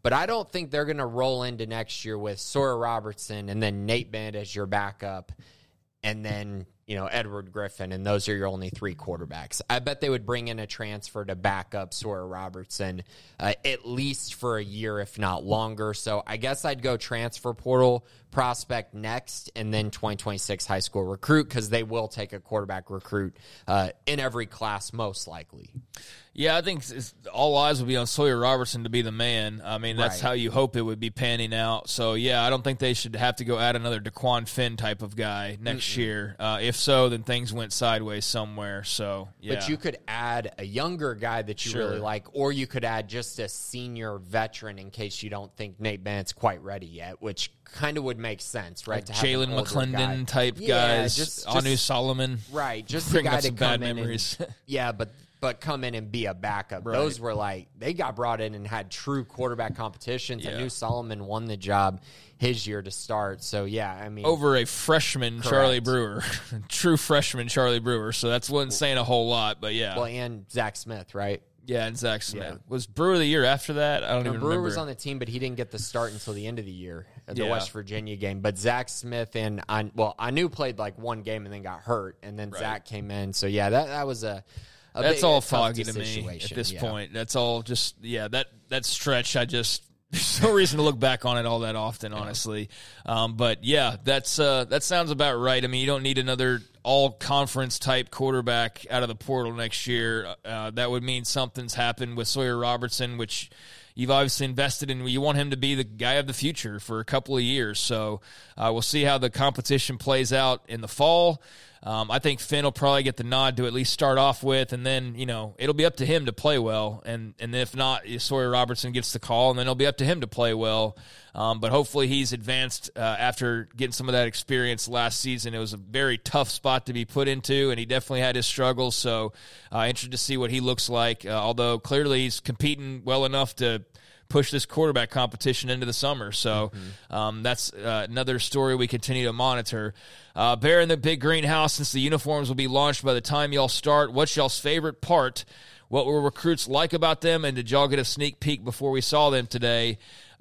But I don't think they're going to roll into next year with Sawyer Robertson and then Nate Bennett as your backup, and then, you know, Edward Griffin, and those are your only three quarterbacks. I bet they would bring in a transfer to back up Sawyer Robertson uh, at least for a year, if not longer. So I guess I'd go transfer portal prospect next, and then twenty twenty-six high school recruit, because they will take a quarterback recruit uh, in every class, most likely. Yeah, I think it's, all eyes will be on Sawyer Robertson to be the man. I mean, that's Right. how you hope it would be panning out. So, yeah, I don't think they should have to go add another DeQuan Finn type of guy next Mm-mm. year. Uh, if so, then things went sideways somewhere. So, yeah. But you could add a younger guy that you Sure. really like, or you could add just a senior veteran in case you don't think Nate Bennett's quite ready yet, which kind of would make sense, right? Like to have an Jalen older McClendon guy. type Yeah, guys, just- Anu just- Solomon. Right, just the Bring guy up to some come bad in memories. and, yeah, but but come in and be a backup. Right. Those were like, they got brought in and had true quarterback competitions. Yeah. I knew Solomon won the job his year to start. So, yeah, I mean. Over a freshman, Correct. Charlie Brewer. True freshman, Charlie Brewer. So that's wasn't saying a whole lot, but yeah. Well, and Zach Smith, right? Yeah, and Zach Smith. Yeah. Was Brewer the year after that? I don't No, even Brewer remember. was on the team, but he didn't get the start until the end of the year at the Yeah. West Virginia game. But Zach Smith and I, well, I knew played like one game and then got hurt, and then Right. Zach came in. So yeah, that that was a. a That's big, all a tough foggy to me at situation. this Yeah. point. That's all just, yeah, that, that stretch, I just, there's no reason to look back on it all that often, honestly. Um, but, yeah, that's uh, that sounds about right. I mean, you don't need another all-conference type quarterback out of the portal next year. Uh, that would mean something's happened with Sawyer Robertson, which you've obviously invested in. You want him to be the guy of the future for a couple of years. So uh, we'll see how the competition plays out in the fall. Um, I think Finn will probably get the nod to at least start off with, and then, you know, it'll be up to him to play well. And, and if not, Sawyer Robertson gets the call, and then it'll be up to him to play well. Um, but hopefully he's advanced uh, after getting some of that experience last season. It was a very tough spot to be put into, and he definitely had his struggles. So uh, interested to see what he looks like, uh, although clearly he's competing well enough to push this quarterback competition into the summer. So mm-hmm. um, that's uh, another story we continue to monitor. Uh, Bear in the Big Greenhouse, since the uniforms will be launched by the time y'all start, what's y'all's favorite part? What were recruits like about them? And did y'all get a sneak peek before we saw them today?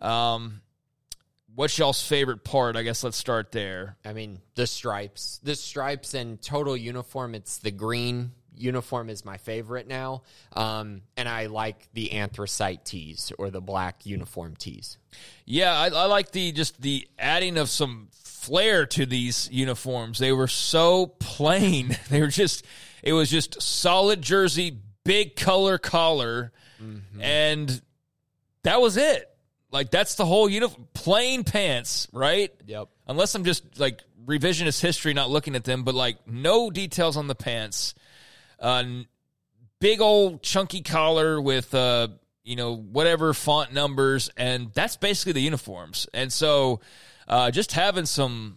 Um, what's y'all's favorite part? I guess let's start there. I mean, the stripes. The stripes and total uniform, it's the green uniform is my favorite now. Um, and I like the anthracite tees or the black uniform tees. Yeah, I, I like the just the adding of some flair to these uniforms. They were so plain. They were just, it was just solid jersey, big color collar, mm-hmm. and that was it. Like, that's the whole uniform. Plain pants, right? Yep. Unless I'm just, like, revisionist history, not looking at them, but, like, no details on the pants. Uh, big old chunky collar with, uh, you know, whatever font numbers, and that's basically the uniforms. And so uh, just having some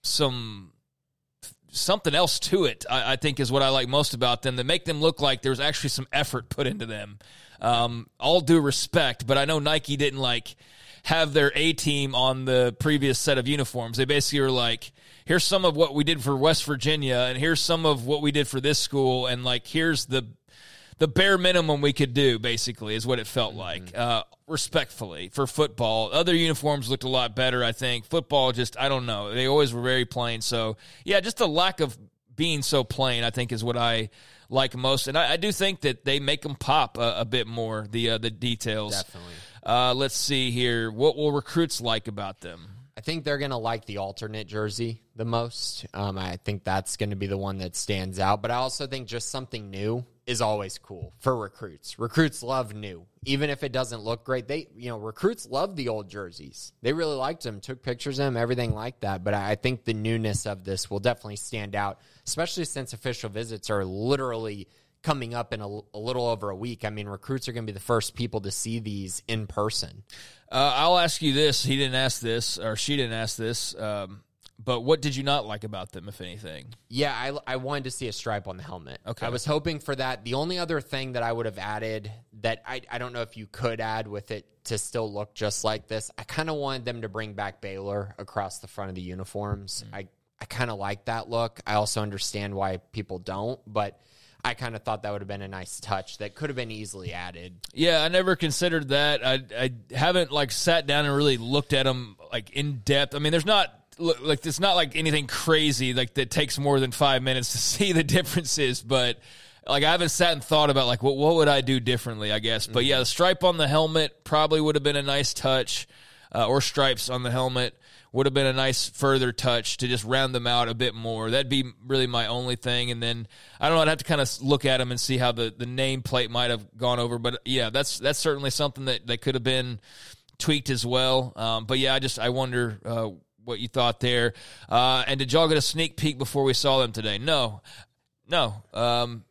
some something else to it, I, I think, is what I like most about them, that make them look like there's actually some effort put into them. Um, all due respect, but I know Nike didn't, like, have their A-team on the previous set of uniforms. They basically were like, here's some of what we did for West Virginia, and here's some of what we did for this school, and, like, here's the the bare minimum we could do, basically, is what it felt like, uh, respectfully, for football. Other uniforms looked a lot better, I think. Football just, I don't know. They always were very plain. So, yeah, just the lack of being so plain, I think, is what I like most. And I, I do think that they make them pop a, a bit more, the uh, the details. Definitely. Uh, let's see here. What will recruits like about them? I think they're going to like the alternate jersey the most. Um, I think that's going to be the one that stands out. But I also think just something new is always cool for recruits. Recruits love new. Even if it doesn't look great, they, you know, recruits love the old jerseys. They really liked them, took pictures of them, everything like that. But I think the newness of this will definitely stand out, especially since official visits are literally coming up in a, a little over a week. I mean, recruits are going to be the first people to see these in person. Uh, I'll ask you this. He didn't ask this, or she didn't ask this. Um, but what did you not like about them, if anything? Yeah, I, I wanted to see a stripe on the helmet. Okay. I was hoping for that. The only other thing that I would have added that I, I don't know if you could add with it to still look just like this, I kind of wanted them to bring back Baylor across the front of the uniforms. Mm-hmm. I, I kind of like that look. I also understand why people don't, but I kind of thought that would have been a nice touch that could have been easily added. Yeah, I never considered that. I I haven't like sat down and really looked at them like in depth. I mean, there's not like it's not like anything crazy like that takes more than five minutes to see the differences, but like I haven't sat and thought about like what what would I do differently, I guess. But yeah, the stripe on the helmet probably would have been a nice touch, uh, or stripes on the helmet would have been a nice further touch to just round them out a bit more. That'd be really my only thing. And then I don't know, I'd have to kind of look at them and see how the, the nameplate might have gone over. But yeah, that's that's certainly something that, that could have been tweaked as well. Um, but yeah, I just I wonder uh, what you thought there. Uh, and did y'all get a sneak peek before we saw them today? No, no. Um,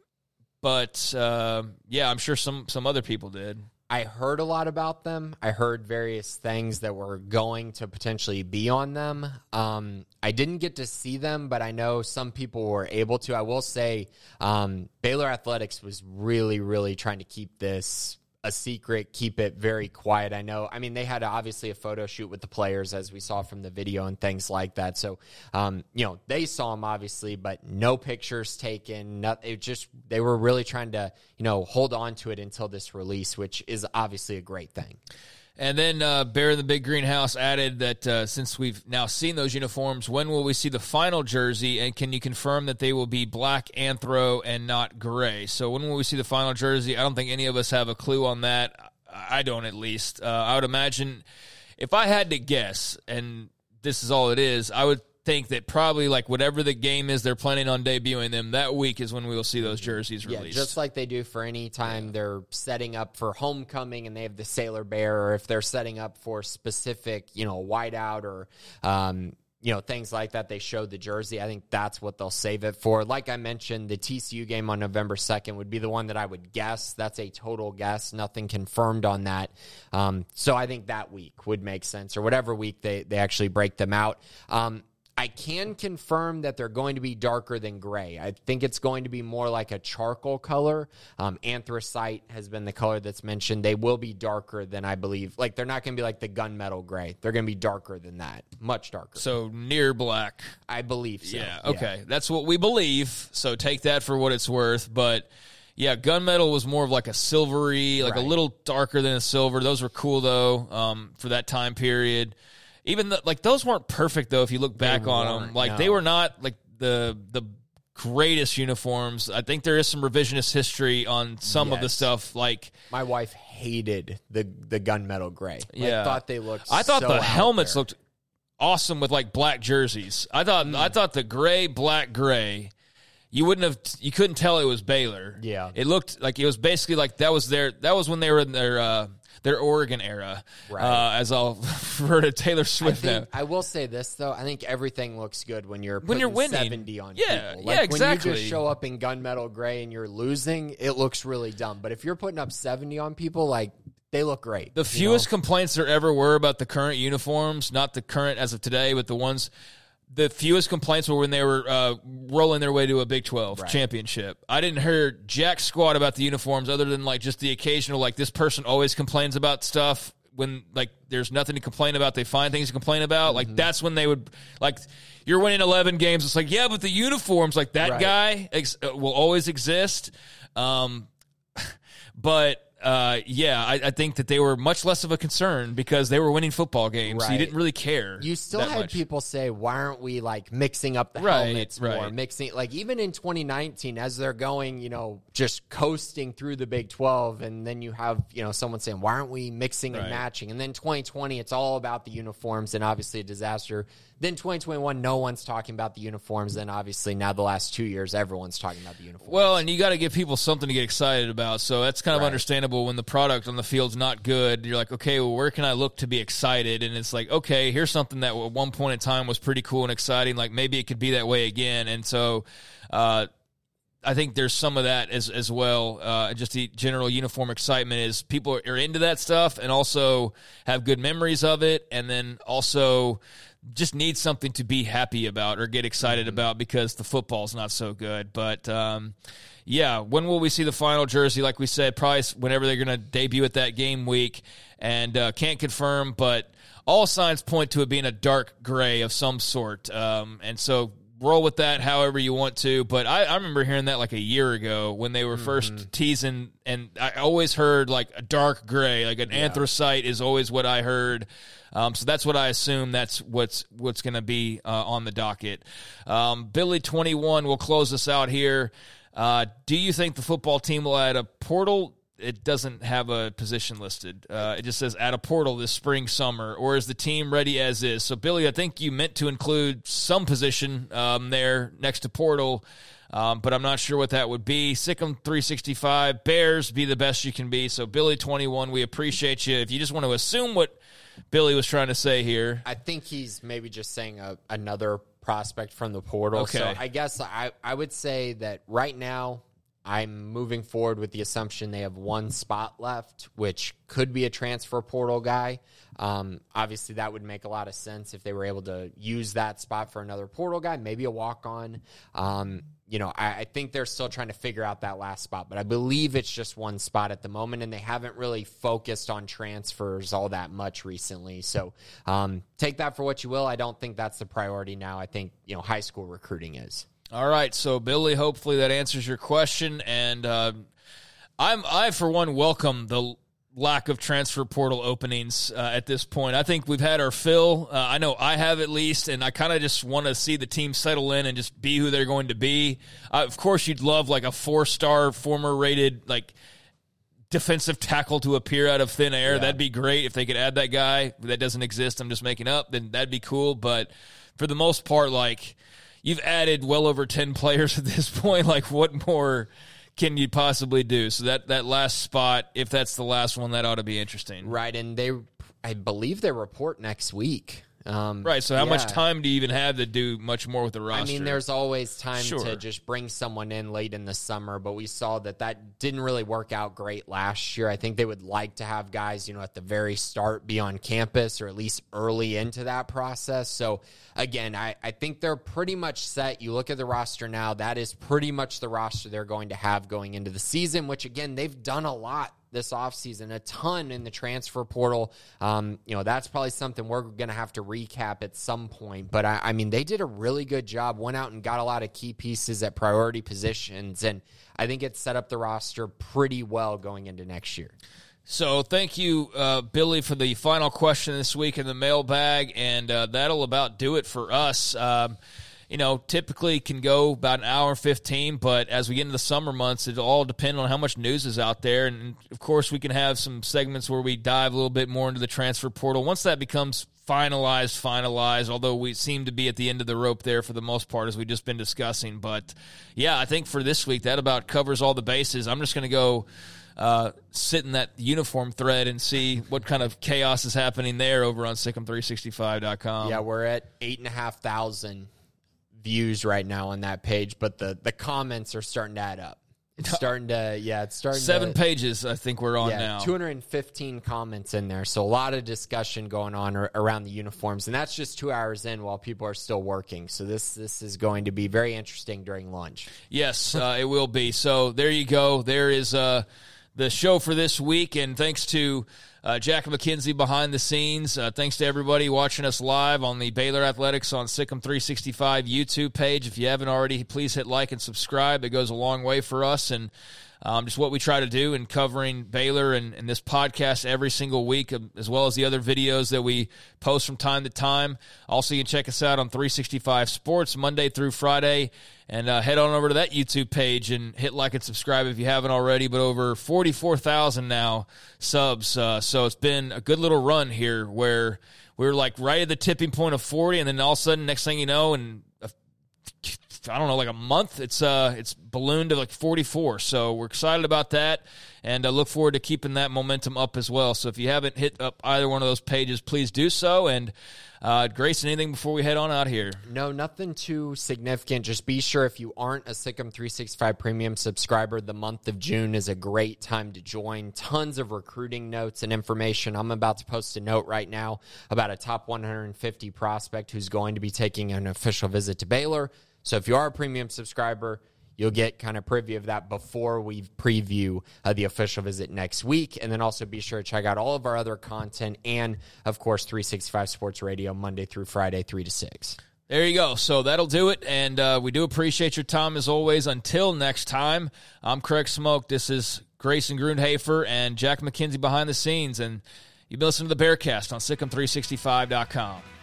but uh, yeah, I'm sure some some other people did. I heard a lot about them. I heard various things that were going to potentially be on them. Um, I didn't get to see them, but I know some people were able to. I will say um, Baylor Athletics was really, really trying to keep this a secret, keep it very quiet. I know, I mean, they had obviously a photo shoot with the players as we saw from the video and things like that. So, um, you know, they saw them obviously, but no pictures taken. Not, it just, they were really trying to, you know, hold on to it until this release, which is obviously a great thing. And then uh, Bear in the Big Greenhouse added that uh, since we've now seen those uniforms, when will we see the final jersey? And can you confirm that they will be black anthro and not gray? So when will we see the final jersey? I don't think any of us have a clue on that. I don't, at least. Uh, I would imagine, if I had to guess, and this is all it is, I would think that probably like whatever the game is they're planning on debuting them, that week is when we will see those jerseys released. Yeah, just like they do for any time yeah. they're setting up for homecoming and they have the Sailor Bear, or if they're setting up for specific, you know, whiteout or, um, you know, things like that, they show the jersey. I think that's what they'll save it for. Like I mentioned, the T C U game on November second would be the one that I would guess. That's a total guess. Nothing confirmed on that. Um, so I think that week would make sense, or whatever week they, they actually break them out. Um, I can confirm that they're going to be darker than gray. I think it's going to be more like a charcoal color. Um, anthracite has been the color that's mentioned. They will be darker than, I believe. Like, they're not going to be like the gunmetal gray. They're going to be darker than that, much darker. So near black. I believe so. Yeah, okay. Yeah. That's what we believe, so take that for what it's worth. But, yeah, gunmetal was more of like a silvery, like right. a little darker than a silver. Those were cool, though, um, for that time period. Even the, like those weren't perfect though. If you look back on them, like no. they were not like the the greatest uniforms. I think there is some revisionist history on some yes. of the stuff. Like my wife hated the the gunmetal gray. Yeah, I thought they looked. I thought so the helmets there. looked awesome with like black jerseys. I thought mm. I thought the gray black gray. You wouldn't have, you couldn't tell it was Baylor. Yeah, it looked like it was basically like that was their that was when they were in their. Uh, Their Oregon era, right. uh, as I'll refer to Taylor Swift I think, now. I will say this, though. I think everything looks good when you're when you're winning. seventy on yeah, people. Like yeah, exactly. When you just show up in gunmetal gray and you're losing, it looks really dumb. But if you're putting up seventy on people, like, they look great. The fewest know? complaints there ever were about the current uniforms, not the current as of today, but the ones... The fewest complaints were when they were uh, rolling their way to a Big twelve right. championship. I didn't hear jack squat about the uniforms other than like just the occasional, like this person always complains about stuff when like there's nothing to complain about. They find things to complain about. Mm-hmm. Like that's when they would like you're winning eleven games. It's like, yeah, but the uniforms, like that right. guy ex- will always exist. Um, but... Uh, yeah, I, I think that they were much less of a concern because they were winning football games. Right. So you didn't really care. You still had much. people say, why aren't we like mixing up the right, helmets right. more? Mixing, like even in twenty nineteen, as they're going, you know, just coasting through the Big twelve, and then you have, you know, someone saying, why aren't we mixing and right. matching? And then twenty twenty, it's all about the uniforms, and obviously a disaster. Then twenty twenty-one, no one's talking about the uniforms. Then obviously now the last two years, everyone's talking about the uniforms. Well, and you got to give people something to get excited about. So that's kind of right. understandable when the product on the field's not good. You're like, okay, well, where can I look to be excited? And it's like, okay, here's something that at one point in time was pretty cool and exciting. Like maybe it could be that way again. And so uh, I think there's some of that as as well. Uh, just the general uniform excitement is people are into that stuff and also have good memories of it. And then also just need something to be happy about or get excited mm-hmm. about because the football's not so good. But, um, yeah, when will we see the final jersey? Like we said, probably whenever they're going to debut at that game week. And uh, can't confirm, but all signs point to it being a dark gray of some sort. Um, and so roll with that however you want to. But I, I remember hearing that like a year ago when they were mm-hmm. first teasing, and I always heard like a dark gray, like an yeah. anthracite is always what I heard. Um, so that's what I assume that's what's what's going to be uh, on the docket. Um, Billy twenty-one will close us out here. Uh, do you think the football team will add a portal? It doesn't have a position listed. Uh, it just says add a portal this spring, summer, or is the team ready as is? So, Billy, I think you meant to include some position um, there next to portal, um, but I'm not sure what that would be. Sikkim three sixty-five, Bears, be the best you can be. So, Billy twenty-one, we appreciate you. If you just want to assume what Billy was trying to say here. I think he's maybe just saying a, another prospect from the portal. Okay. So, I guess I, I would say that right now, I'm moving forward with the assumption they have one spot left, which could be a transfer portal guy. Um, obviously, that would make a lot of sense if they were able to use that spot for another portal guy, maybe a walk-on. Um, you know, I, I think they're still trying to figure out that last spot, but I believe it's just one spot at the moment, and they haven't really focused on transfers all that much recently. So um, take that for what you will. I don't think that's the priority now. I think, you know, high school recruiting is. All right, so Billy, hopefully that answers your question, and uh, I'm I for one welcome the lack of transfer portal openings uh, at this point. I think we've had our fill. Uh, I know I have at least, and I kind of just want to see the team settle in and just be who they're going to be. Uh, of course, you'd love like a four-star, former-rated like defensive tackle to appear out of thin air. Yeah. That'd be great if they could add that guy. That doesn't exist. I'm just making up. Then that'd be cool. But for the most part, like. You've added well over ten players at this point. Like, what more can you possibly do? So that, that last spot, if that's the last one, that ought to be interesting. Right, and they, I believe they report next week. Um, right, so how yeah. much time do you even have to do much more with the roster? I mean, there's always time sure. to just bring someone in late in the summer, but we saw that that didn't really work out great last year. I think they would like to have guys, you know, at the very start be on campus or at least early into that process. So, again, I, I think they're pretty much set. You look at the roster now, that is pretty much the roster they're going to have going into the season, which, again, they've done a lot this offseason, a ton in the transfer portal. Um, you know, that's probably something we're going to have to recap at some point. But, I, I mean, they did a really good job, went out and got a lot of key pieces at priority positions, and I think it set up the roster pretty well going into next year. So thank you, uh, Billy, for the final question this week in the mailbag, and uh, that'll about do it for us. Um, You know, typically can go about an hour and fifteen, but as we get into the summer months, it'll all depend on how much news is out there. And, of course, we can have some segments where we dive a little bit more into the transfer portal. Once that becomes finalized, finalized, although we seem to be at the end of the rope there for the most part, as we've just been discussing. But, yeah, I think for this week, that about covers all the bases. I'm just going to go uh, sit in that uniform thread and see what kind of chaos is happening there over on Sikkim three sixty-five dot com. Yeah, we're at eight and a half thousand views right now on that page, but the the comments are starting to add up. It's starting to, yeah, it's starting Seven to, pages, I think we're on yeah, now. two hundred fifteen comments in there, so a lot of discussion going on ar- around the uniforms, and that's just two hours in while people are still working. So this this is going to be very interesting during lunch. Yes, uh, it will be. So there you go. There is uh, the show for this week, and thanks to Uh, Jack McKenzie behind the scenes. Uh, thanks to everybody watching us live on the Baylor Athletics on Sikkim three sixty-five YouTube page. If you haven't already, please hit like and subscribe. It goes a long way for us, and um, just what we try to do in covering Baylor and, and this podcast every single week, as well as the other videos that we post from time to time. Also, you can check us out on three sixty-five Sports Monday through Friday. And uh, head on over to that YouTube page and hit like and subscribe if you haven't already. But over forty-four thousand now subs. Uh, so it's been a good little run here where we're like right at the tipping point of forty. And then all of a sudden, next thing you know, in a, I don't know, like a month, it's uh, it's ballooned to like forty-four. So we're excited about that. And I uh, look forward to keeping that momentum up as well. So if you haven't hit up either one of those pages, please do so. And Uh, Grayson, anything before we head on out here? No, nothing too significant. Just be sure if you aren't a Sikkim three sixty-five Premium subscriber, the month of June is a great time to join. Tons of recruiting notes and information. I'm about to post a note right now about a top one hundred fifty prospect who's going to be taking an official visit to Baylor. So if you are a Premium subscriber, you'll get kind of preview of that before we preview uh, the official visit next week. And then also be sure to check out all of our other content and, of course, three sixty-five Sports Radio Monday through Friday, three to six. There you go. So that'll do it, and uh, we do appreciate your time as always. Until next time, I'm Craig Smoke. This is Grayson Grundhafer and Jack McKenzie behind the scenes, and you've been listening to the Bearcast on Sic Em three sixty-five dot com.